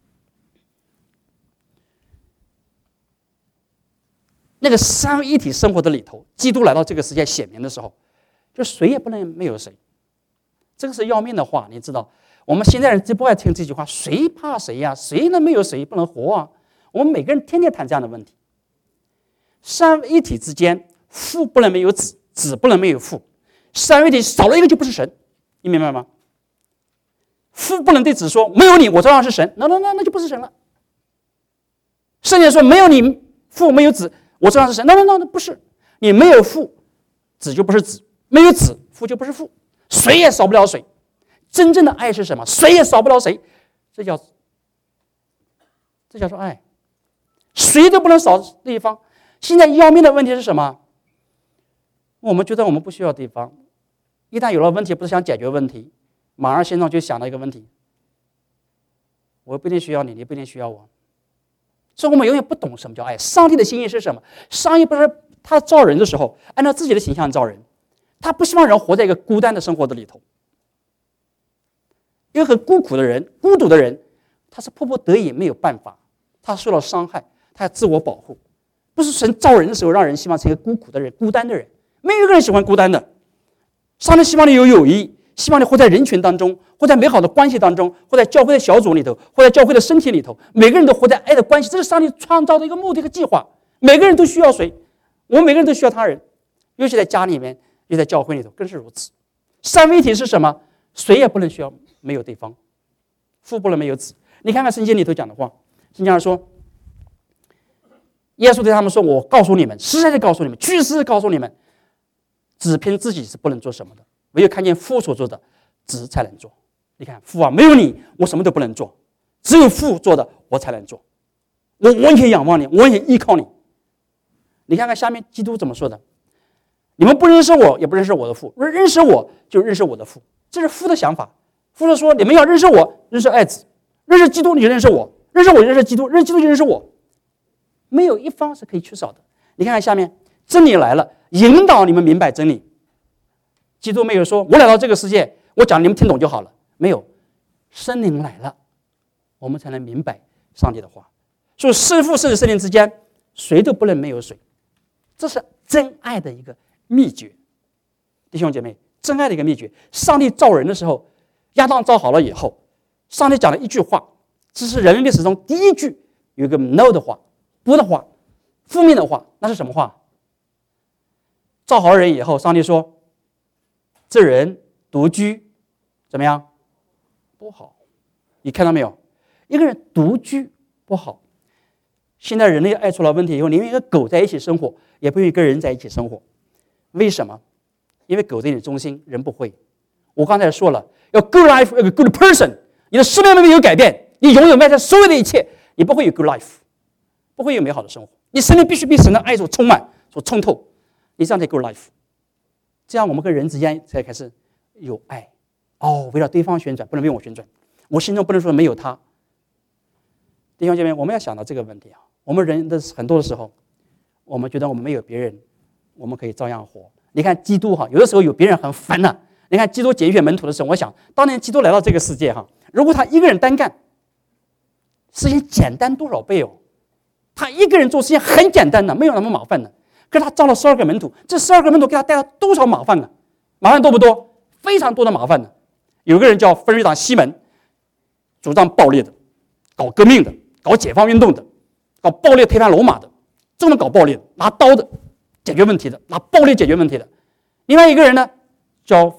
那个三位一体生活的里头，基督来到这个世界显明的时候，就谁也不能没有谁。这个是要命的话，你知道，我们现在人最不爱听这句话，谁怕谁呀？谁能没有谁不能活啊？我们每个人天天谈这样的问题。三位一体之间，父不能没有子，子不能没有父。三位一体少了一个就不是神，你明白吗？父不能对子说没有你我照样是神，那就不是神了。圣经说没有你父没有子我照样是神，那不是。你没有父，子就不是子；没有子，父就不是父。谁也少不了谁。真正的爱是什么？谁也少不了谁，这叫做爱。谁都不能少对方。现在要命的问题是什么？我们觉得我们不需要对方，一旦有了问题，不是想解决问题，马上心中就想到一个问题：我不一定需要你，你不一定需要我。所以我们永远不懂什么叫爱。上帝的心意是什么？上帝不是他造人的时候按照自己的形象造人，他不希望人活在一个孤单的生活的里头。一个很孤独的人，他是迫不得已，没有办法，他受到伤害，他要自我保护。不是神造人的时候让人希望成一个孤苦的人、孤单的人，没有一个人喜欢孤单的。上帝希望你有友谊，希望你活在人群当中，活在美好的关系当中，活在教会的小组里头，活在教会的身体里头。每个人都活在爱的关系，这是上帝创造的一个目的和计划。每个人都需要谁？我们每个人都需要他人，尤其在家里面，又在教会里头更是如此。三位一体是什么？谁也不能需要没有对方，父不能没有子。你看看圣经里头讲的话，圣经上说，耶稣对他们说：“我告诉你们，实在的告诉你们，确实告诉你们，只凭自己是不能做什么的，唯有看见父所做的，子才能做。你看，父啊，没有你，我什么都不能做，只有父做的，我才能做。我完全仰望你，我完全依靠你。 你看看下面基督怎么说的：你们不认识我，也不认识我的父。认识我，就认识我的父。这是父的想法。父是说，你们要认识我，认识爱子，认识基督，你就认识我；认识我，就认识基督，认识基督就认识我。没有一方是可以缺少的。你看看下面，真理来了，引导你们明白真理。基督没有说，我来到这个世界，我讲你们听懂就好了。没有，圣灵来了，我们才能明白上帝的话。所以圣父、圣子、圣灵之间，谁都不能没有谁。这是真爱的一个秘诀，弟兄姐妹，真爱的一个秘诀。上帝造人的时候，亚当造好了以后，上帝讲了一句话，这是人类历史中第一句有一个 no 的话，不的话，负面的话。那是什么话？造好人以后，上帝说，这人独居怎么样？不好。你看到没有？一个人独居不好。现在人类爱出了问题以后，宁愿跟狗在一起生活，也不愿意跟人在一起生活。为什么？因为狗在你中心，人不会。我刚才说了，要 good life， 要个 good person。你的生命没有改变，你永远外在所有的一切，你不会有 good life， 不会有美好的生活。你生命必须被神的爱所充满、所冲透，你这样才 good life。这样我们跟人之间才开始有爱。围绕对方旋转，不能为我旋转。我心中不能说没有他。弟兄姐妹，我们要想到这个问题啊。我们人的很多的时候，我们觉得我们没有别人，我们可以照样活。你看基督有的时候有别人很烦的。你看基督拣选门徒的时候，我想当年基督来到这个世界如果他一个人单干，事情简单多少倍哦。他一个人做事情很简单的，没有那么麻烦的。可是他招了12个门徒，这12个门徒给他带来多少麻烦呢？麻烦多不多？非常多的麻烦的。有个人叫分水党西门，主张暴力的，搞革命的，搞解放运动的，搞暴力推翻罗马的，专门搞暴力的，拿刀的解决问题的，拿暴力解决问题的。另外一个人呢，叫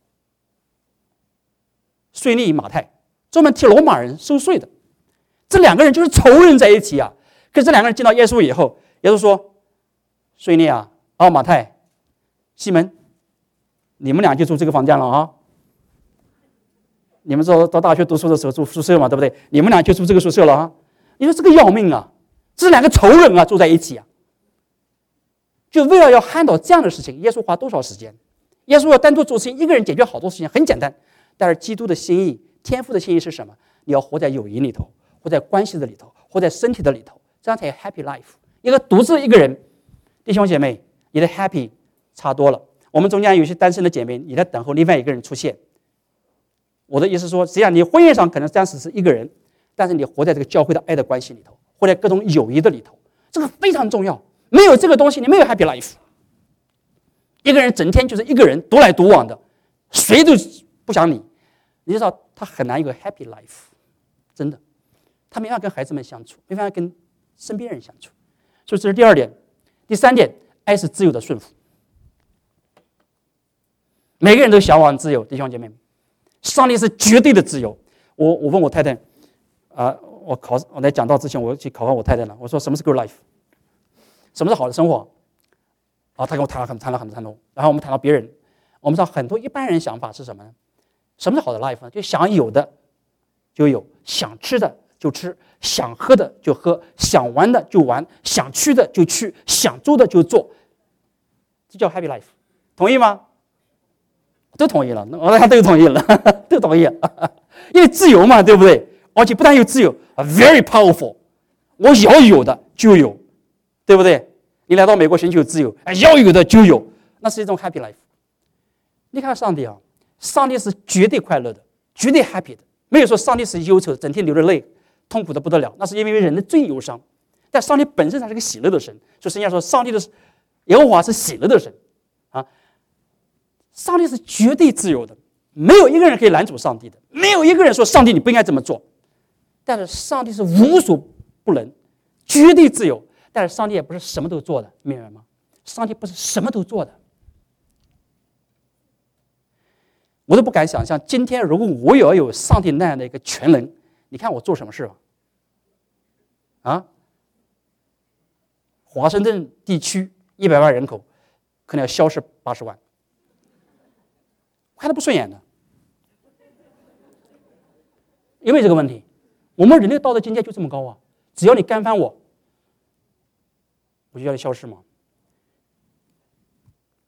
税吏马太，专门替罗马人收税的。这两个人就是仇人在一起啊。可是这两个人见到耶稣以后，耶稣说：“税吏啊，马太、西门，你们俩就住这个房间了啊。你们到大学读书的时候住宿舍嘛，对不对？你们俩就住这个宿舍了啊。你说这个要命啊！这两个仇人啊，住在一起啊。就为了要handle这样的事情，耶稣花多少时间？耶稣要单独做事情，一个人解决好多事情，很简单。但是基督的心意，天父的心意是什么？你要活在友谊里头，活在关系的里头，活在身体的里头，这样才有 happy life。一个独自一个人，弟兄姐妹，你的 happy 差多了。我们中间有些单身的姐妹，你在等候另外一个人出现。我的意思说，实际上你婚姻上可能暂时是一个人，但是你活在这个教会的爱的关系里头，活在各种友谊的里头，这个非常重要。没有这个东西，你没有 happy life。一个人整天就是一个人独来独往的，谁都不想理，你知道他很难有个 happy life， 真的，他没办法跟孩子们相处，没办法跟身边人相处。所以这是第二点。第三点，爱是自由的顺服。每个人都向往自由，弟兄姐妹们，上帝是绝对的自由。我问我太太，我在讲道之前，我去考问我太太了。我说什么是 good life， 什么是好的生活？他跟我谈了很多。然后我们谈到别人，我们知道很多一般人想法是什么呢？什么是好的 life 呢？就想有的就有，想吃的就吃，想喝的就喝，想玩的就玩，想去的就去，想做的就做，这叫 happy life。同意吗？都同意了，都同意了，都同意了，因为自由嘛，对不对？而且不但有自由 ，very powerful， 我要有的就有，对不对？你来到美国寻求自由，要有的就有，那是一种 happy life。你看上帝啊，上帝是绝对快乐的，绝对 happy 的，没有说上帝是忧愁，整天流着泪，痛苦的不得了，那是因为人的最忧伤。但上帝本身他是个喜乐的神，所以圣经说上帝的耶和华是喜乐的神啊。上帝是绝对自由的，没有一个人可以拦阻上帝的，没有一个人说上帝你不应该这么做。但是上帝是无所不能，绝对自由。但是上帝也不是什么都做的，明白吗？上帝不是什么都做的。我都不敢想象，今天如果我也要有上帝那样的一个全能，你看我做什么事吧？华盛顿地区100万人口，可能要消失80万，看他不顺眼的。因为这个问题，我们人类道德境界就这么高啊！只要你干翻我就要你消失嘛。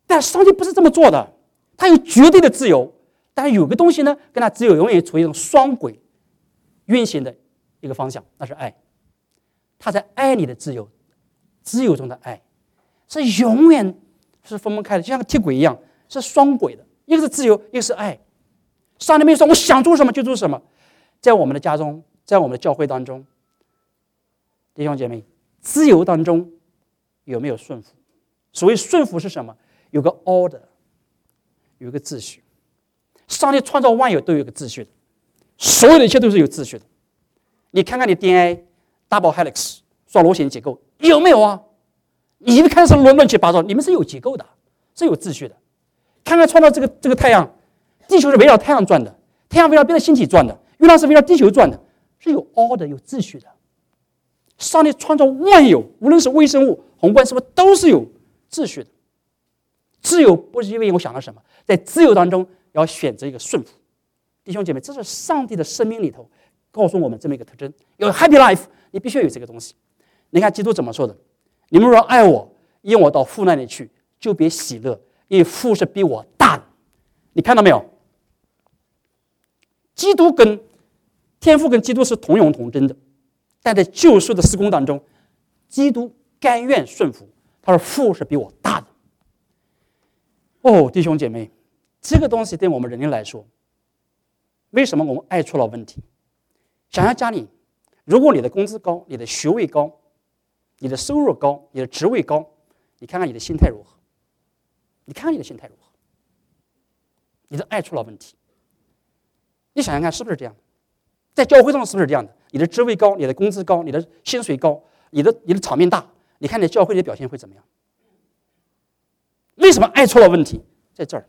但上帝不是这么做的，他有绝对的自由，但是有个东西呢，跟他自由永远处于一种双轨运行的一个方向，那是爱。他在爱里的自由，自由中的爱，是永远是分不开的，就像个铁轨一样，是双轨的，一个是自由，一个是爱。上帝没有说我想做什么就做什么，在我们的家中，在我们的教会当中，弟兄姐妹，自由当中有没有顺服？所谓顺服是什么？有个 order， 有一个秩序。上帝创造万有都有一个秩序的，所有的一切都是有秩序的。你看看你 DNA double helix 双螺旋结构有没有啊？你们看是乱七八糟，你们是有结构的，是有秩序的。看看创造这个太阳，地球是围绕太阳转的，太阳围绕别的星体转的，月亮是围绕地球转的，是有 order 有秩序的。上帝创造万有，无论是微生物、宏观生物，都是有秩序的。自由不是因为我想到什么，在自由当中要选择一个顺服。弟兄姐妹，这是上帝的生命里头告诉我们这么一个特征。有 happy life， 你必须要有这个东西。你看基督怎么说的？你们若爱我，因我到父那里去，就别喜乐，因为父是比我大的。你看到没有？基督跟天父跟基督是同勇同争的，但在救赎的施工当中，基督甘愿顺服，他说父是比我大的。哦，弟兄姐妹，这个东西对我们人类来说，为什么我们爱出了问题？想想家里，如果你的工资高，你的学位高，你的收入高，你的职位高，你看看你的心态如何？你看看你的心态如何？你的爱出了问题。你想想看，是不是这样？在教会中是不是这样的？你的职位高，你的工资高，你的薪水高，你的场面大，你看你教会的表现会怎么样？为什么爱出了问题？在这儿。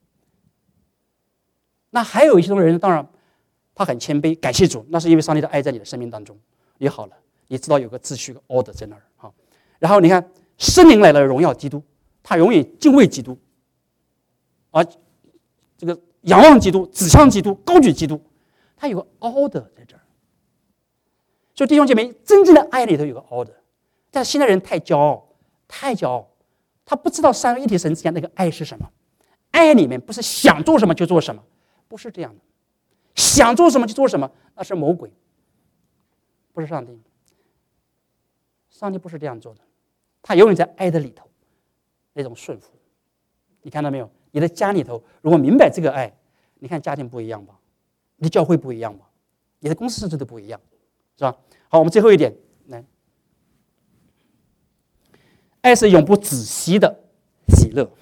那还有一种人，当然他很谦卑，感谢主，那是因为上帝的爱在你的生命当中也好了，你知道有个秩序个 order 在那儿哈。然后你看圣灵来了，荣耀基督，他永远敬畏基督，而这个仰望基督，指向基督，高举基督，他有个 order 在这儿。所以弟兄姐妹，真正的爱里头有个 order， 但是现在人太骄傲，太骄傲。他不知道三位一体神之间那个爱是什么，爱里面不是想做什么就做什么，不是这样的，想做什么就做什么，那是魔鬼，不是上帝。上帝不是这样做的，他永远在爱的里头，那种顺服。你看到没有？你的家里头如果明白这个爱，你看家庭不一样吧，你的教会不一样吧，你的公司甚至都不一样，是吧？好，我们最后一点来。爱是永不止息的喜乐。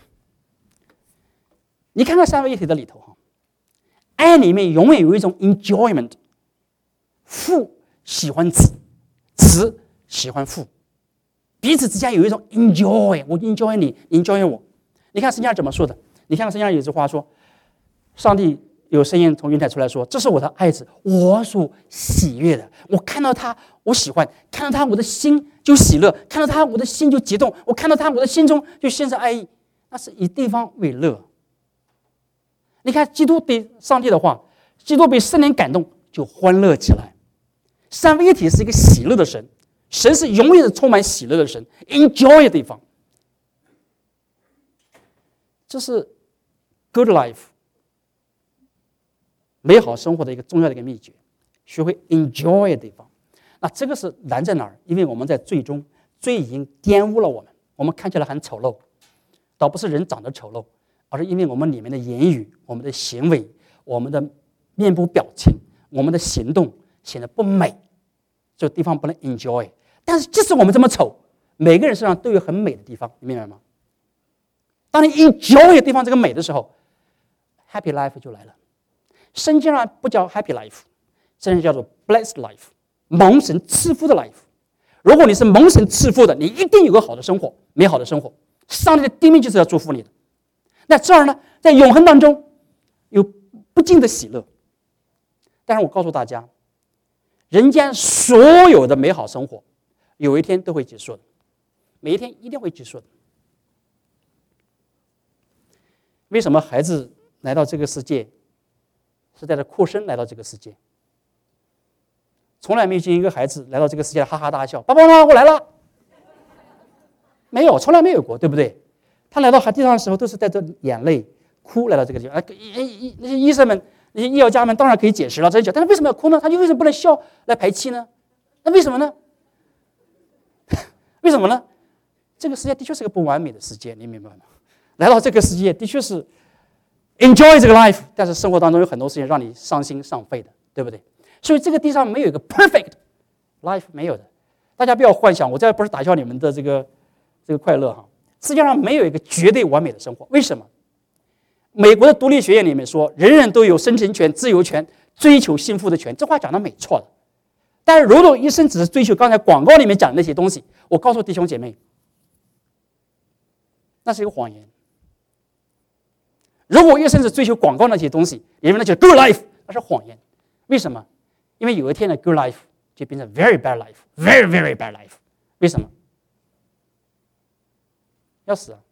你看看三位一体的里头，爱里面永远有一种 enjoyment， 父喜欢子，子喜欢父，彼此之间有一种 enjoy， 我 enjoy 你，你 enjoy 我。你看圣经上怎么说的？你看圣经上有一句话说，上帝有声音从云台出来说：“这是我的爱子，我所喜悦的。我看到他，我喜欢；看到他，我的心就喜乐；看到他，我的心就激动；我看到他，我的心中就心生爱意。那是以对方为乐。你看，基督对上帝的话，基督被圣灵感动，就欢乐起来。三位一体是一个喜乐的神，神是永远是充满喜乐的神 ，enjoy 对方。这是 good life。”美好生活的一个重要的一个秘诀，学会 enjoy 对方。那这个是难在哪儿？因为我们在罪中，罪已经玷污了我们，我们看起来很丑陋，倒不是人长得丑陋，而是因为我们里面的言语、我们的行为、我们的面部表情、我们的行动显得不美，所以对方不能 enjoy。但是即使我们这么丑，每个人身上都有很美的地方，你明白吗？当你 enjoy 对方这个美的时候 ，happy life 就来了。圣经上不叫 happy life， 圣经叫做 blessed life， 蒙神赐福的 life。如果你是蒙神赐福的，你一定有个好的生活，美好的生活。上帝的定命就是要祝福你的。那这儿呢，在永恒当中有不尽的喜乐。但是我告诉大家，人间所有的美好生活，有一天都会结束的，每一天一定会结束的。为什么孩子来到这个世界？是带着哭声来到这个世界，从来没有见一个孩子来到这个世界哈哈大笑，爸爸妈妈我来了，没有，从来没有过，对不对？ 他来到地上的时候，都是带着眼泪哭来到这个地方。那些医生们、那些医药家们当然可以解释了，这些但是为什么要哭呢？他就为什么不能笑来排气呢？那为什么呢？为什么呢？这个世界的确是个不完美的世界，你明白吗？来到这个世界的确是 enjoy 这个 life， 但是生活当中有很多事情让你伤心伤肺的，对不对？所以这个地上没有一个 perfect life， 没有的。大家不要幻想，我这不是打消你们的这个快乐哈。世界上没有一个绝对完美的生活，为什么？美国的独立学院里面说，人人都有生存权、自由权、追求幸福的权，这话讲的没错的。但是如果一生只是追求刚才广告里面讲的那些东西，我告诉弟兄姐妹，那是一个谎言。如果一生只追求广告那些东西，你认为那就是 good life， 那是谎言。为什么？因为有一天的 good life 就变成 very bad life， very very bad life。为什么？要死啊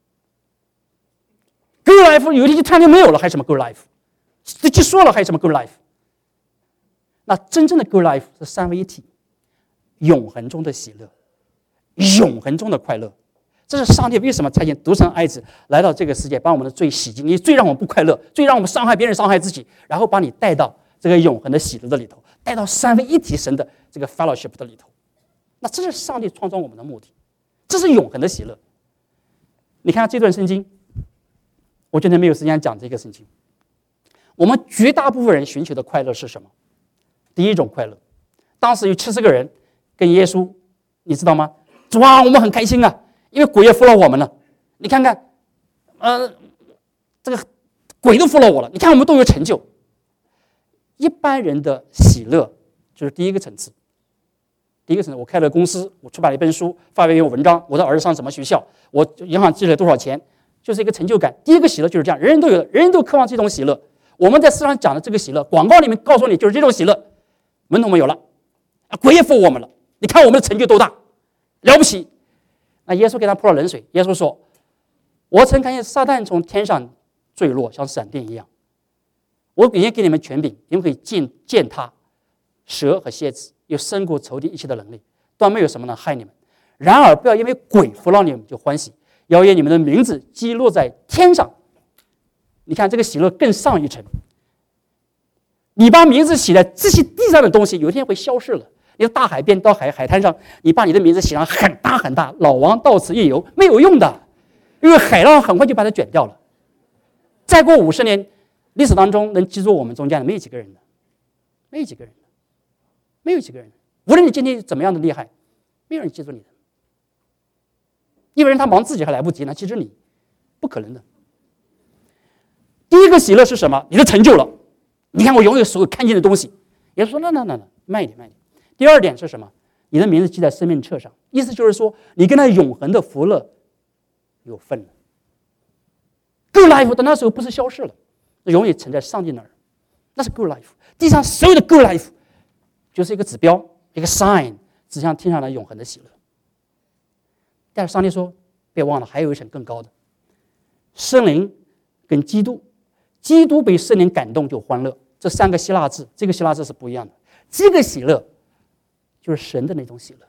！good life 有一天就突然就没有了，还什么 good life？ 就说了还有什么 good life？ 那真正的 good life 是三位一体，永恒中的喜乐，永恒中的快乐。这是上帝为什么差遣独生爱子来到这个世界，把我们的罪洗净，你最让我们不快乐，最让我们伤害别人、伤害自己，然后把你带到这个永恒的喜乐的里头，带到三位一体神的这个 fellowship 的里头。那这是上帝创造我们的目的，这是永恒的喜乐。你看这段圣经，我今天没有时间讲这个圣经。我们绝大部分人寻求的快乐是什么？第一种快乐，当时有70个人跟耶稣，你知道吗？主啊，我们很开心啊，因为鬼也服了我们了。你看看，这个鬼都服了我了。你看我们都有成就。一般人的喜乐就是第一个层次。第一个层次，我开了公司，我出版了一本书，发表一篇文章，我的儿子上什么学校，我银行积累多少钱，就是一个成就感。第一个喜乐就是这样，人人都有，人人都渴望这种喜乐。我们在世上讲的这个喜乐，广告里面告诉你就是这种喜乐，门徒没有了，鬼也服我们了。你看我们的成就多大，了不起！那耶稣给他泼了冷水。耶稣说：“我曾看见撒旦从天上坠落，像闪电一样。我已经给你们权柄，你们可以践踏蛇和蝎子，有胜过仇敌一切的能力，断没有什么能害你们。然而不要因为鬼服了你们就欢喜，要以你们的名字击落在天上。”你看这个喜乐更上一层。你把名字写在这些地上的东西，有一天会消失了。你到大海边，到海滩上，你把你的名字写上很大很大，老王到此一游，没有用的，因为海浪很快就把它卷掉了。再过50年，历史当中能记住我们中间的没有几个人的，没有几个人的，没有几个人的。无论你今天怎么样的厉害，没有人记住你的。因为人他忙自己还来不及呢，记住你，不可能的。第一个喜乐是什么？你的成就了。你看我拥有所有看见的东西。耶稣说：“那，慢一点，慢一点。”第二点是什么？你的名字记在生命册上，意思就是说，你跟那永恒的福乐有份了。Good life 到那时候不是消失了，永远存在上帝那儿，那是 good life。地上所有的 good life 就是一个指标，一个 sign， 指向天上的永恒的喜乐。但是上帝说，别忘了还有一层更高的，圣灵跟基督。基督被圣灵感动就欢乐，这3个希腊字，这个希腊字是不一样的。这个喜乐就是神的那种喜乐，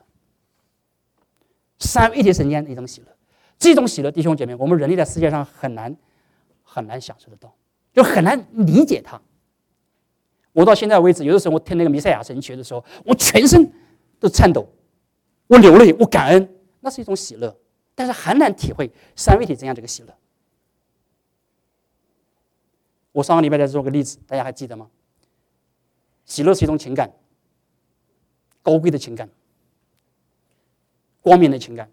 三位一体神间的一种喜乐。这种喜乐，弟兄姐妹，我们人类在世界上很难享受得到，就很难理解它。我到现在为止，有的时候我听那个弥赛亚神学的时候，我全身都颤抖，我流泪，我感恩，那是一种喜乐，但是很难体会三位一体这样这个喜乐。我上个礼拜再做个例子，大家还记得吗？喜乐是一种情感，高贵的情感，光明的情感。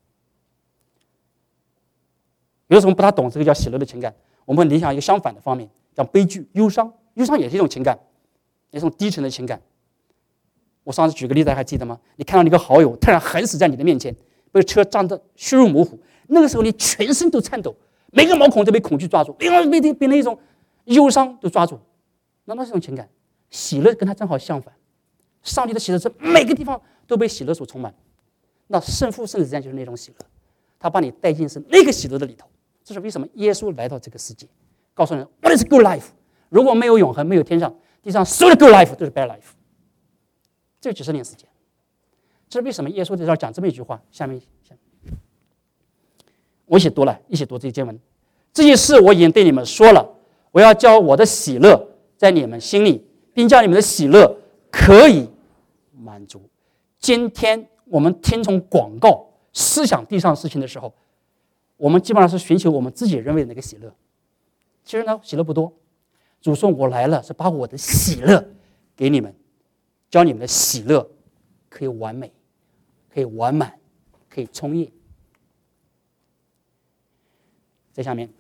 有的时候我们不大懂这个叫喜乐的情感，我们联想一个相反的方面，叫悲剧、忧伤。忧伤也是一种情感，也是一种低沉的情感。我上次举个例子，还记得吗？你看到你一个好友突然横死在你的面前，被车撞得血肉模糊，那个时候你全身都颤抖，每个毛孔都被恐惧抓住，被那种忧伤都抓住，那是一种情感。喜乐跟它正好相反，上帝的喜乐是每个地方都被喜乐所充满。那圣父圣子之间就是那种喜乐，他把你带进是那个喜乐的里头。这是为什么耶稣来到这个世界，告诉人 What is good life？ 如果没有永恒，没有天上地上所有的 good life 都是 bad life。这几十年时间，这是为什么耶稣在这儿讲这么一句话。下面我一起读这些经文。这些事我已经对你们说了，我要叫我的喜乐在你们心里，并叫你们的喜乐可以满足。今天我们听从广告思想地上事情的时候，我们基本上是寻求我们自己认为的那个喜乐。其实呢，喜乐不多。主说我来了是把我的喜乐给你们，叫你们的喜乐可以完美，可以完满，可以充溢。在下面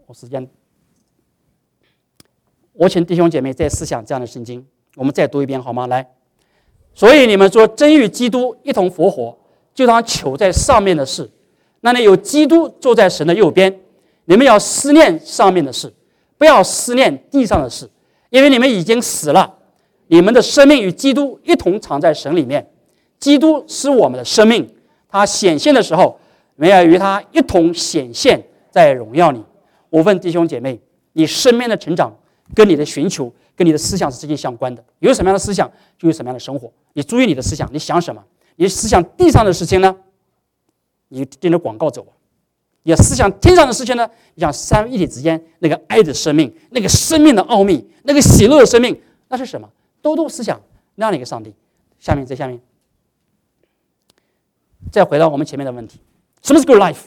我请弟兄姐妹再思想这样的圣经，我们再读一遍好吗？来，所以你们说真与基督一同复活，就当求在上面的事。那里有基督坐在神的右边，你们要思念上面的事，不要思念地上的事，因为你们已经死了，你们的生命与基督一同藏在神里面。基督是我们的生命，他显现的时候，我们要与他一同显现在荣耀里。我问弟兄姐妹，你生命的成长跟你的寻求跟你的思想是直接相关的。有什么样的思想就有什么样的生活。你注意你的思想，你想什么？你思想地上的事情呢，你就跟着广告走。你思想天上的事情呢，你想三位一体之间那个爱的生命，那个生命的奥秘，那个喜乐的生命，那是什么？都思想那样的一个上帝。下面再回到我们前面的问题，什么是 good life？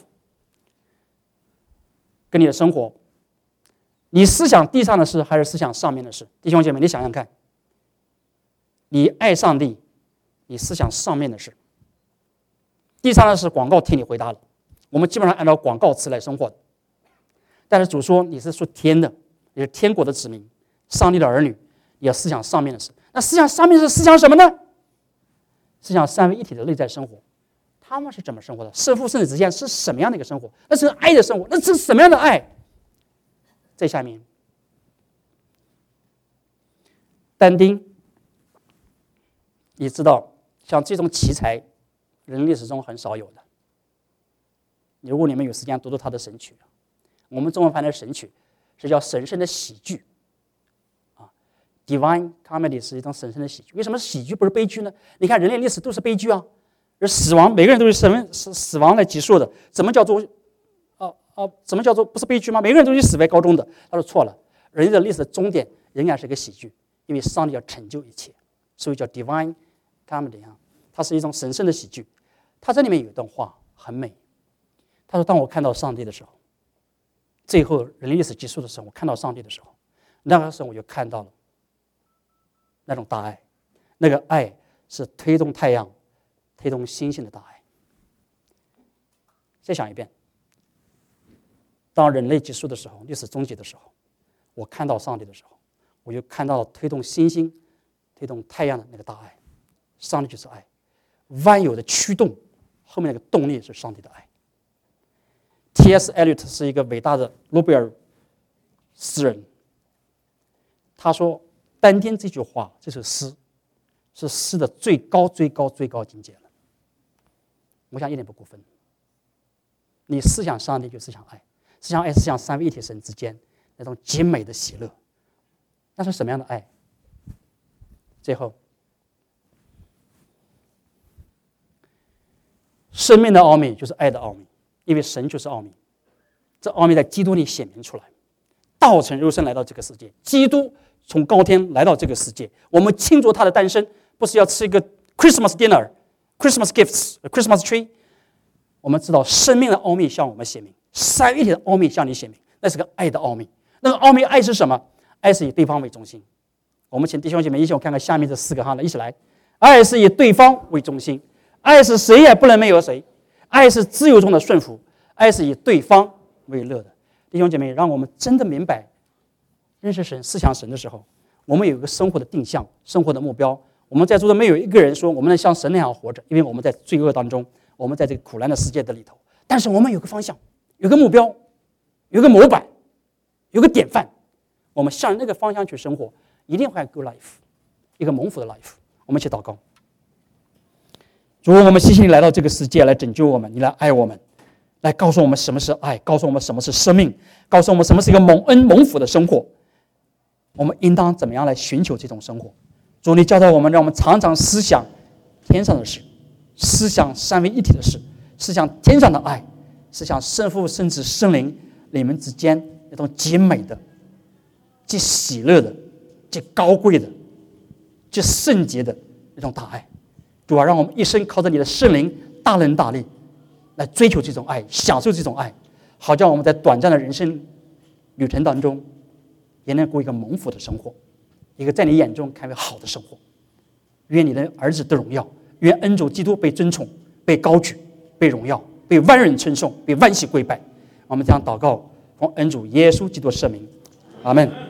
跟你的生活，你思想地上的事还是思想上面的事？弟兄姐妹，你想想看，你爱上帝，你思想上面的事，地上的事广告替你回答了。我们基本上按照广告词来生活的。但是主说你是属天的，你是天国的子民，上帝的儿女，你要思想上面的事。那思想上面是思想什么呢？思想三位一体的内在生活，他们是怎么生活的？圣父圣子之间是什么样的一个生活？那是爱的生活，那是什么样的爱？在下面，但丁，你知道，像这种奇才，人类历史中很少有的。如果你们有时间读读他的神曲，我们中文翻的神曲是叫神圣的喜剧，Divine Comedy 是一种神圣的喜剧。为什么喜剧不是悲剧呢？你看人类历史都是悲剧啊，而死亡每个人都是死亡来结束的，怎么叫做不是悲剧吗？每个人都是死为高中的。他说错了，人类的历史的终点仍然是个喜剧，因为上帝要成就一切，所以叫 Divine Comedy 它是一种神圣的喜剧。他这里面有一段话很美，他说：“当我看到上帝的时候，最后人类历史结束的时候，我看到上帝的时候，那个时候我就看到了那种大爱，那个爱是推动太阳、推动星星的大爱。”再想一遍，当人类结束的时候，历史终结的时候，我看到上帝的时候，我就看到了推动星星、推动太阳的那个大爱。上帝就是爱，万有的驱动后面那个动力是上帝的爱。T.S. Eliot 是一个伟大的诺贝尔诗人，他说：“但丁这句话，这首诗是诗的最高境界了。”我想一点不过分。你思想上帝就思想爱，思想爱是像三位一体神之间那种极美的喜乐，那是什么样的爱？最后，生命的奥秘就是爱的奥秘。因为神就是奥秘，这奥秘在基督里显明出来，道成肉身来到这个世界，基督从高天来到这个世界，我们庆祝他的诞生，不是要吃一个 Christmas dinner、Christmas gifts、Christmas tree。我们知道生命的奥秘向我们显明，三位一体的奥秘向你显明，那是个爱的奥秘。那个奥秘爱是什么？爱是以对方为中心。我们请弟兄姐妹一起看看下面这4个一起来。爱是以对方为中心，爱是谁也不能没有谁。爱是自由中的顺服，爱是以对方为乐的。弟兄姐妹，让我们真的明白认识神、思想神的时候，我们有一个生活的定向、生活的目标。我们在座的没有一个人说我们能像神那样活着，因为我们在罪恶当中，我们在这个苦难的世界的里头。但是我们有个方向，有个目标，有个模板，有个典范，我们向那个方向去生活，一定会有 good life， 一个蒙福的 life。我们一起祷告。主，我们谢谢你来到这个世界来拯救我们，你来爱我们，来告诉我们什么是爱，告诉我们什么是生命，告诉我们什么是一个蒙恩蒙福的生活。我们应当怎么样来寻求这种生活？主，你教导我们，让我们常常思想天上的事，思想三位一体的事，思想天上的爱， 是像圣父、圣子、圣灵你们之间那种极美的、极喜乐的、极高贵的、极圣洁的那种大爱。主啊，让我们一生靠着你的圣灵大能大力来追求这种爱，享受这种爱，好叫我们在短暂的人生旅程当中也能过一个蒙福的生活，一个在你眼中看为好的生活。愿你的儿子得荣耀，愿恩主基督被尊崇、被高举、被荣耀、被万人称颂、被万膝跪拜。我们这样祷告，奉恩主耶稣基督的圣名，阿们。